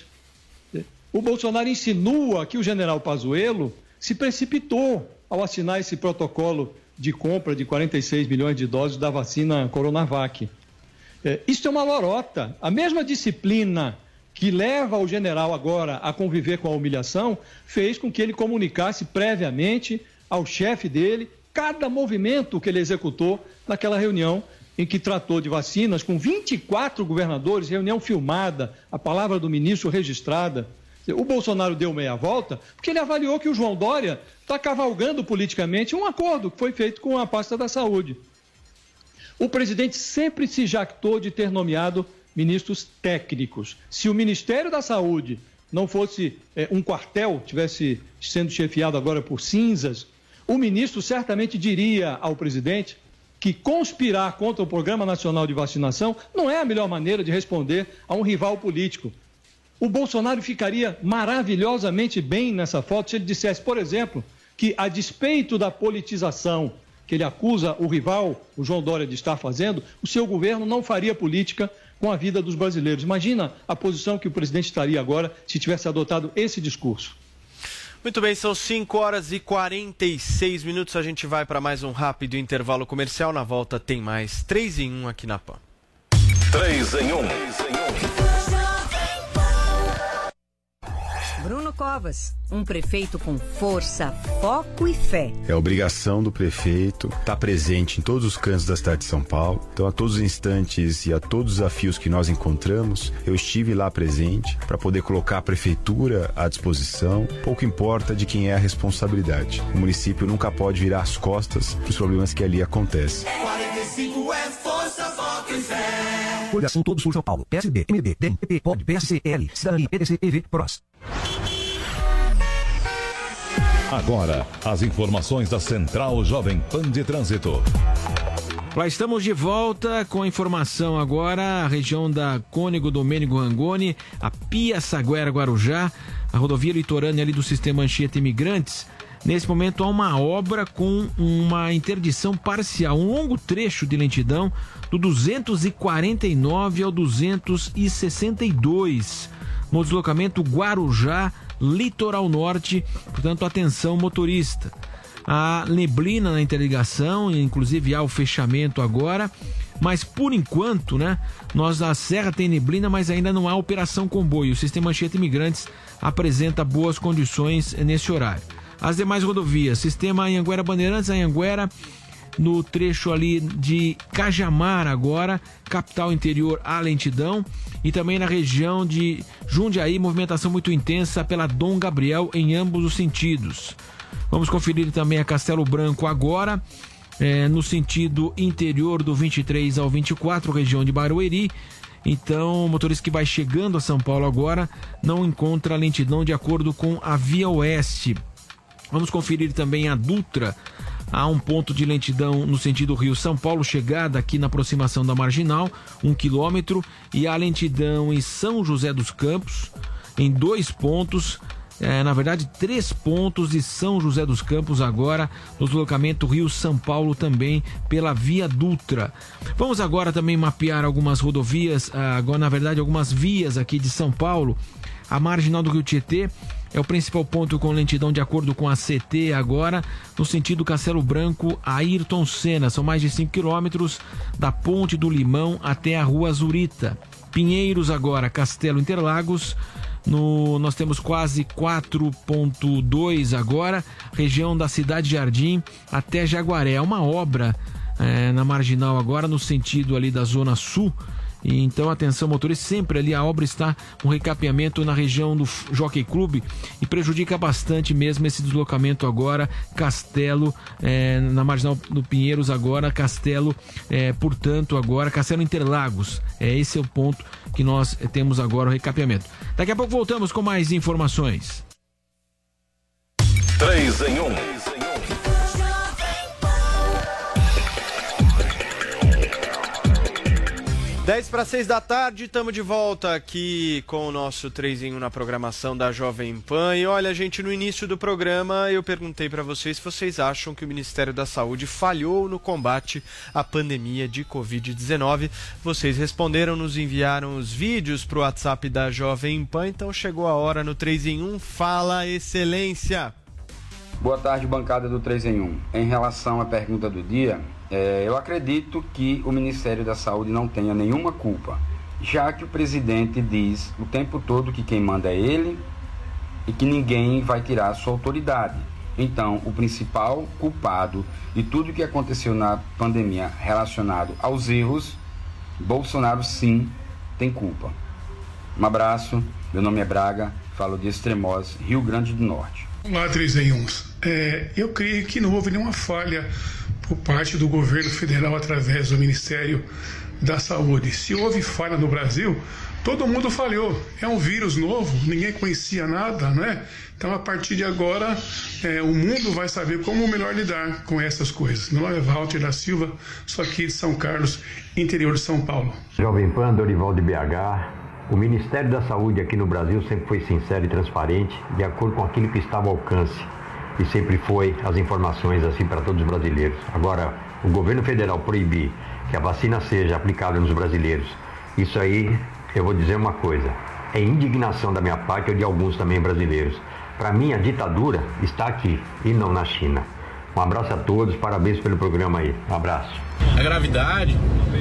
O Bolsonaro insinua que o general Pazuello se precipitou ao assinar esse protocolo de compra de quarenta e seis milhões de doses da vacina Coronavac. Eh, isso é uma lorota. A mesma disciplina que leva o general agora a conviver com a humilhação fez com que ele comunicasse previamente ao chefe dele cada movimento que ele executou naquela reunião em que tratou de vacinas com vinte e quatro governadores, reunião filmada, a palavra do ministro registrada. O Bolsonaro deu meia volta porque ele avaliou que o João Dória está cavalgando politicamente um acordo que foi feito com a pasta da saúde. O presidente sempre se jactou de ter nomeado ministros técnicos. Se o Ministério da Saúde não fosse é, um quartel, tivesse sendo chefiado agora por cinzas, o ministro certamente diria ao presidente que conspirar contra o Programa Nacional de Vacinação não é a melhor maneira de responder a um rival político. O Bolsonaro ficaria maravilhosamente bem nessa foto se ele dissesse, por exemplo, que a despeito da politização que ele acusa o rival, o João Dória, de estar fazendo, o seu governo não faria política com a vida dos brasileiros. Imagina a posição que o presidente estaria agora se tivesse adotado esse discurso. Muito bem, são cinco horas e quarenta e seis minutos. A gente vai para mais um rápido intervalo comercial. Na volta tem mais três em um aqui na Pan. três em um. Bruno Covas, um prefeito com força, foco e fé. É obrigação do prefeito estar presente em todos os cantos da cidade de São Paulo. Então, a todos os instantes e a todos os desafios que nós encontramos, eu estive lá presente para poder colocar a prefeitura à disposição. Pouco importa de quem é a responsabilidade. O município nunca pode virar as costas para os problemas que ali acontecem. quarenta e cinco é força, foco e fé. Coligação Todos por São Paulo. P S B, M B, D E M, P P, P O D, P S C, L, Cidadania, P D C, P V, P R O S. Agora, as informações da Central Jovem Pan de Trânsito. Lá estamos de volta com a informação agora, a região da Cônego Domênico Rangoni, a Piaçaguera Guarujá, a rodovia litorânea ali do sistema Anchieta Imigrantes. Nesse momento há uma obra com uma interdição parcial, um longo trecho de lentidão do duzentos e quarenta e nove ao duzentos e sessenta e dois, no deslocamento Guarujá, Litoral Norte, portanto atenção motorista. Há neblina na interligação, inclusive há o fechamento agora, mas por enquanto, né, nós a Serra tem neblina, mas ainda não há operação comboio. O sistema Anchieta Imigrantes apresenta boas condições nesse horário. As demais rodovias, sistema Anhanguera Bandeirantes, Anhanguera, no trecho ali de Cajamar agora, capital interior, a lentidão, e também na região de Jundiaí, movimentação muito intensa pela Dom Gabriel em ambos os sentidos. Vamos conferir também a Castelo Branco agora, é, no sentido interior do vinte e três ao vinte e quatro, região de Barueri. Então, o motorista que vai chegando a São Paulo agora não encontra lentidão de acordo com a Via Oeste. Vamos conferir também a Dutra. Há um ponto de lentidão no sentido Rio-São Paulo, chegada aqui na aproximação da Marginal, um quilômetro, e há lentidão em São José dos Campos, em dois pontos, é, na verdade três pontos de São José dos Campos agora, no deslocamento Rio-São Paulo também pela Via Dutra. Vamos agora também mapear algumas rodovias, agora na verdade algumas vias aqui de São Paulo. A Marginal do Rio Tietê é o principal ponto com lentidão de acordo com a C T agora, no sentido Castelo Branco a Ayrton Senna. São mais de cinco quilômetros da Ponte do Limão até a Rua Zurita. Pinheiros agora, Castelo Interlagos, No, nós temos quase quatro ponto dois agora, região da Cidade Jardim até Jaguaré. É uma obra é, na Marginal agora, no sentido ali da Zona Sul. E então, atenção, motorista, sempre ali a obra está um recapeamento na região do Jockey Club e prejudica bastante mesmo esse deslocamento agora. Castelo, é, na Marginal do Pinheiros agora, Castelo, é, portanto agora, Castelo Interlagos. É, esse é o ponto que nós temos agora o recapeamento. Daqui a pouco voltamos com mais informações. três em um. dez para seis da tarde, estamos de volta aqui com o nosso três em um na programação da Jovem Pan. E olha, gente, no início do programa eu perguntei para vocês se vocês acham que o Ministério da Saúde falhou no combate à pandemia de covid dezenove. Vocês responderam, nos enviaram os vídeos para o WhatsApp da Jovem Pan, então chegou a hora no três em um. Fala, Excelência! Boa tarde, bancada do três em um. Em relação à pergunta do dia, é, eu acredito que o Ministério da Saúde não tenha nenhuma culpa, já que o presidente diz o tempo todo que quem manda é ele e que ninguém vai tirar a sua autoridade. Então, o principal culpado de tudo que aconteceu na pandemia relacionado aos erros, Bolsonaro sim tem culpa. Um abraço, meu nome é Braga, falo de Extremoz, Rio Grande do Norte. Olá, três em um. É, eu creio que não houve nenhuma falha por parte do governo federal através do Ministério da Saúde. Se houve falha no Brasil, todo mundo falhou. É um vírus novo, ninguém conhecia nada, né? Então, a partir de agora, é, o mundo vai saber como melhor lidar com essas coisas. Meu nome é Walter da Silva, sou aqui de São Carlos, interior de São Paulo. Jovem Pan, Dorival de B H. O Ministério da Saúde aqui no Brasil sempre foi sincero e transparente, de acordo com aquilo que estava ao alcance. E sempre foi as informações assim para todos os brasileiros. Agora, o governo federal proibir que a vacina seja aplicada nos brasileiros, isso aí, eu vou dizer uma coisa, é indignação da minha parte ou de alguns também brasileiros. Para mim, a ditadura está aqui e não na China. Um abraço a todos, parabéns pelo programa aí. Um abraço. A gravidade,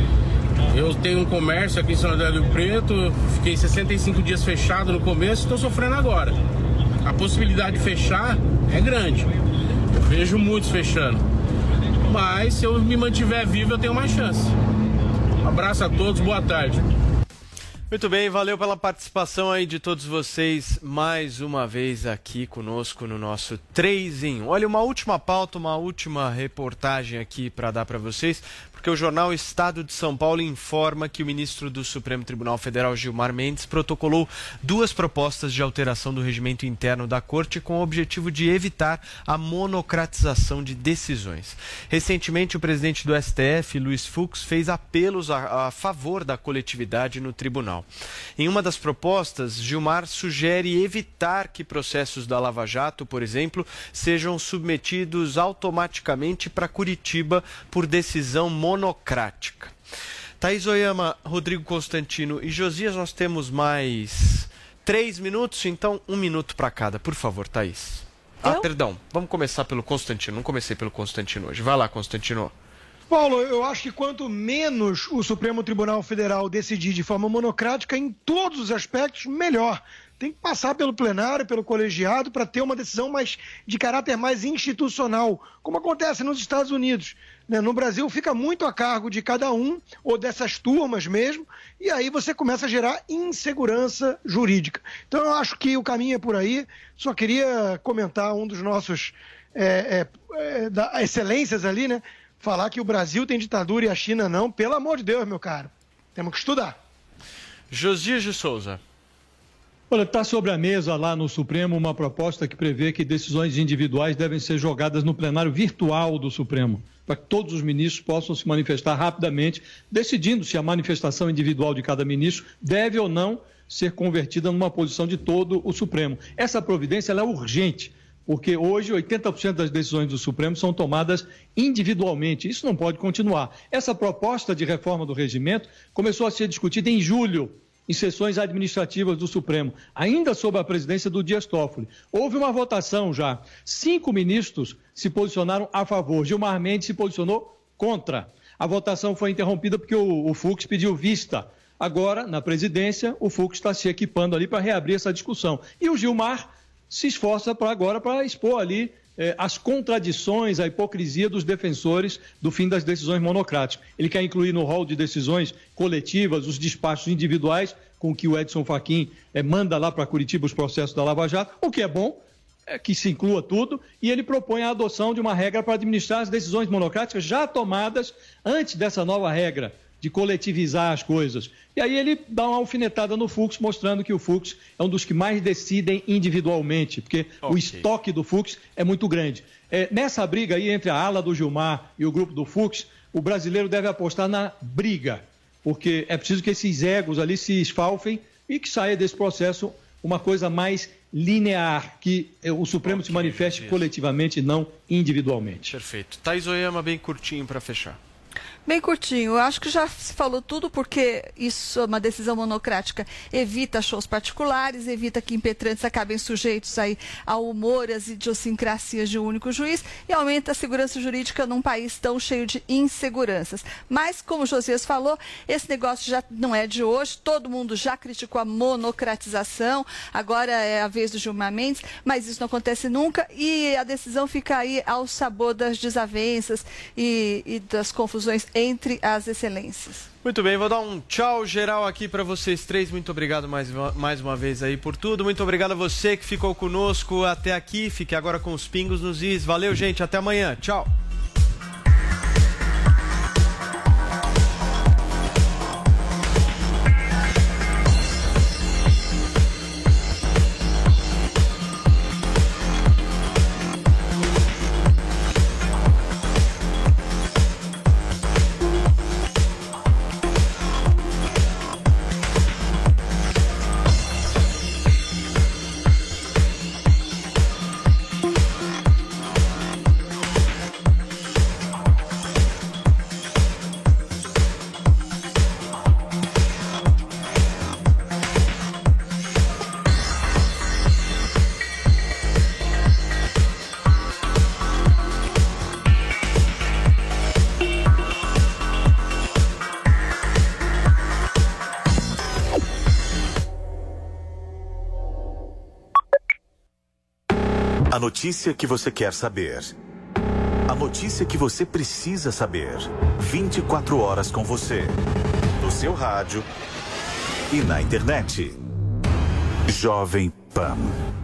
eu tenho um comércio aqui em São José do Rio Preto, fiquei sessenta e cinco dias fechado no começo e estou sofrendo agora. A possibilidade de fechar é grande, eu vejo muitos fechando, mas se eu me mantiver vivo eu tenho mais chance. Um abraço a todos, boa tarde. Muito bem, valeu pela participação aí de todos vocês mais uma vez aqui conosco no nosso três em um. Olha, uma última pauta, uma última reportagem aqui para dar para vocês, porque o jornal Estado de São Paulo informa que o ministro do Supremo Tribunal Federal, Gilmar Mendes, protocolou duas propostas de alteração do regimento interno da Corte com o objetivo de evitar a monocratização de decisões. Recentemente, o presidente do S T F, Luiz Fux, fez apelos a, a favor da coletividade no tribunal. Em uma das propostas, Gilmar sugere evitar que processos da Lava Jato, por exemplo, sejam submetidos automaticamente para Curitiba por decisão monocrática. Thaís Oyama, Rodrigo Constantino e Josias, nós temos mais três minutos, então um minuto para cada. Por favor, Thaís. Ah, Eu? perdão, vamos começar pelo Constantino. Não comecei pelo Constantino hoje. Vai lá, Constantino. Paulo, eu acho que quanto menos o Supremo Tribunal Federal decidir de forma monocrática em todos os aspectos, melhor. Tem que passar pelo plenário, pelo colegiado, para ter uma decisão mais de caráter mais institucional, como acontece nos Estados Unidos. No Brasil fica muito a cargo de cada um, ou dessas turmas mesmo, e aí você começa a gerar insegurança jurídica. Então eu acho que o caminho é por aí. Só queria comentar um dos nossos é, é, é, da, excelências ali, né? Falar que o Brasil tem ditadura e a China não, pelo amor de Deus, meu caro. Temos que estudar. Josias de Souza. Olha, está sobre a mesa lá no Supremo uma proposta que prevê que decisões individuais devem ser jogadas no plenário virtual do Supremo, para que todos os ministros possam se manifestar rapidamente, decidindo se a manifestação individual de cada ministro deve ou não ser convertida numa posição de todo o Supremo. Essa providência ela é urgente, porque hoje oitenta por cento das decisões do Supremo são tomadas individualmente. Isso não pode continuar. Essa proposta de reforma do regimento começou a ser discutida em julho, em sessões administrativas do Supremo, ainda sob a presidência do Dias Toffoli. Houve uma votação já. Cinco ministros se posicionaram a favor. Gilmar Mendes se posicionou contra. A votação foi interrompida porque o, o Fux pediu vista Agora, na presidência, o Fux está se equipando ali para reabrir essa discussão. E o Gilmar se esforça para agora para expor ali eh, as contradições, a hipocrisia dos defensores do fim das decisões monocráticas. Ele quer incluir no rol de decisões coletivas os despachos individuais, com que o Edson Fachin eh, manda lá para Curitiba os processos da Lava Jato, o que é bom, é que se inclua tudo, e ele propõe a adoção de uma regra para administrar as decisões monocráticas já tomadas antes dessa nova regra de coletivizar as coisas. E aí ele dá uma alfinetada no Fux, mostrando que o Fux é um dos que mais decidem individualmente, porque okay. o estoque do Fux é muito grande. É, nessa briga aí entre a ala do Gilmar e o grupo do Fux, o brasileiro deve apostar na briga, porque é preciso que esses egos ali se esfalfem e que saia desse processo uma coisa mais linear, que o Supremo okay, se manifeste isso. coletivamente e não individualmente. Perfeito. Thaís Oyama, bem curtinho para fechar. Bem curtinho, eu acho que já se falou tudo, porque isso é uma decisão monocrática, evita shows particulares, evita que impetrantes acabem sujeitos aí ao humor, às idiosincrasias de um único juiz, e aumenta a segurança jurídica num país tão cheio de inseguranças. Mas, como o Josias falou, esse negócio já não é de hoje, todo mundo já criticou a monocratização, agora é a vez do Gilmar Mendes, mas isso não acontece nunca, e a decisão fica aí ao sabor das desavenças e, e das confusões entre as excelências. Muito bem, vou dar um tchau geral aqui para vocês três. Muito obrigado mais, mais uma vez aí por tudo. Muito obrigado a você que ficou conosco até aqui. Fique agora com os pingos nos is. Valeu, gente. Até amanhã. Tchau. A notícia que você quer saber. A notícia que você precisa saber. vinte e quatro horas com você. No seu rádio e na internet. Jovem Pan.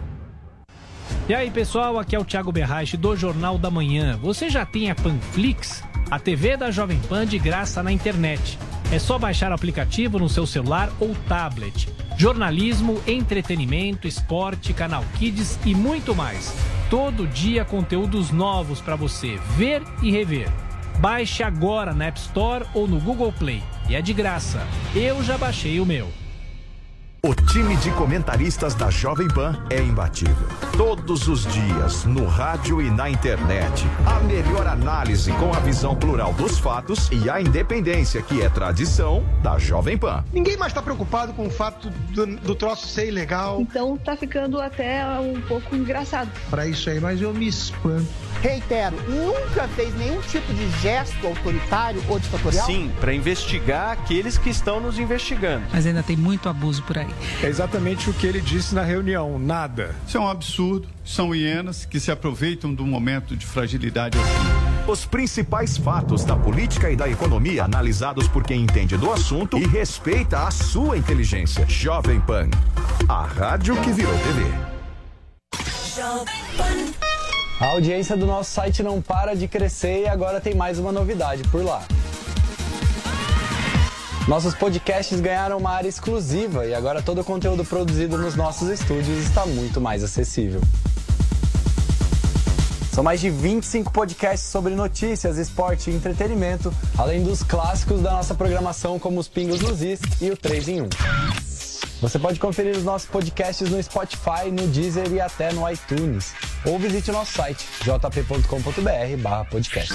E aí, pessoal, aqui é o Thiago Berraich do Jornal da Manhã. Você já tem a Panflix? A T V da Jovem Pan de graça na internet. É só baixar o aplicativo no seu celular ou tablet. Jornalismo, entretenimento, esporte, canal Kids e muito mais. Todo dia conteúdos novos para você ver e rever. Baixe agora na App Store ou no Google Play. E é de graça. Eu já baixei o meu. O time de comentaristas da Jovem Pan é imbatível. Todos os dias, no rádio e na internet. A melhor análise com a visão plural dos fatos e a independência, que é tradição da Jovem Pan. Ninguém mais está preocupado com o fato do, do troço ser ilegal. Então tá ficando até um pouco engraçado. Para isso aí, mas eu me espanto. Reitero, nunca fez nenhum tipo de gesto autoritário ou ditatorial? Sim, para investigar aqueles que estão nos investigando. Mas ainda tem muito abuso por aí. É exatamente o que ele disse na reunião, nada. Isso é um absurdo, são hienas que se aproveitam do momento de fragilidade assim. Os principais fatos da política e da economia analisados por quem entende do assunto e respeita a sua inteligência. Jovem Pan, a rádio que virou T V. A audiência do nosso site não para de crescer e agora tem mais uma novidade por lá. Nossos podcasts ganharam uma área exclusiva e agora todo o conteúdo produzido nos nossos estúdios está muito mais acessível. São mais de vinte e cinco podcasts sobre notícias, esporte e entretenimento, além dos clássicos da nossa programação como os Pingos nos Is e o três em um. Você pode conferir os nossos podcasts no Spotify, no Deezer e até no iTunes. Ou visite o nosso site, j p ponto com ponto b r barra podcast.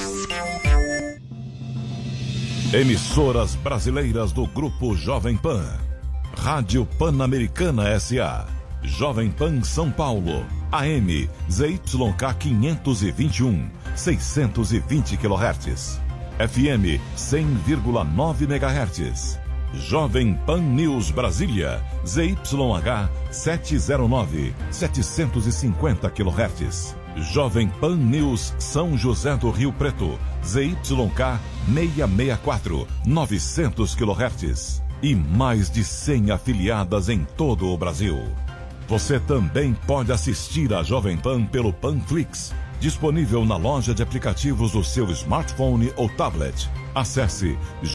Emissoras brasileiras do Grupo Jovem Pan. Rádio Pan-Americana S A. Jovem Pan São Paulo. A M Z Y K quinhentos e vinte e um, seiscentos e vinte quilohertz. F M cem vírgula nove megahertz. Jovem Pan News Brasília, Z Y H setecentos e nove, setecentos e cinquenta quilohertz. Jovem Pan News São José do Rio Preto, Z Y K seiscentos e sessenta e quatro, novecentos quilohertz. E mais de cem afiliadas em todo o Brasil. Você também pode assistir a Jovem Pan pelo Panflix, disponível na loja de aplicativos do seu smartphone ou tablet. Acesse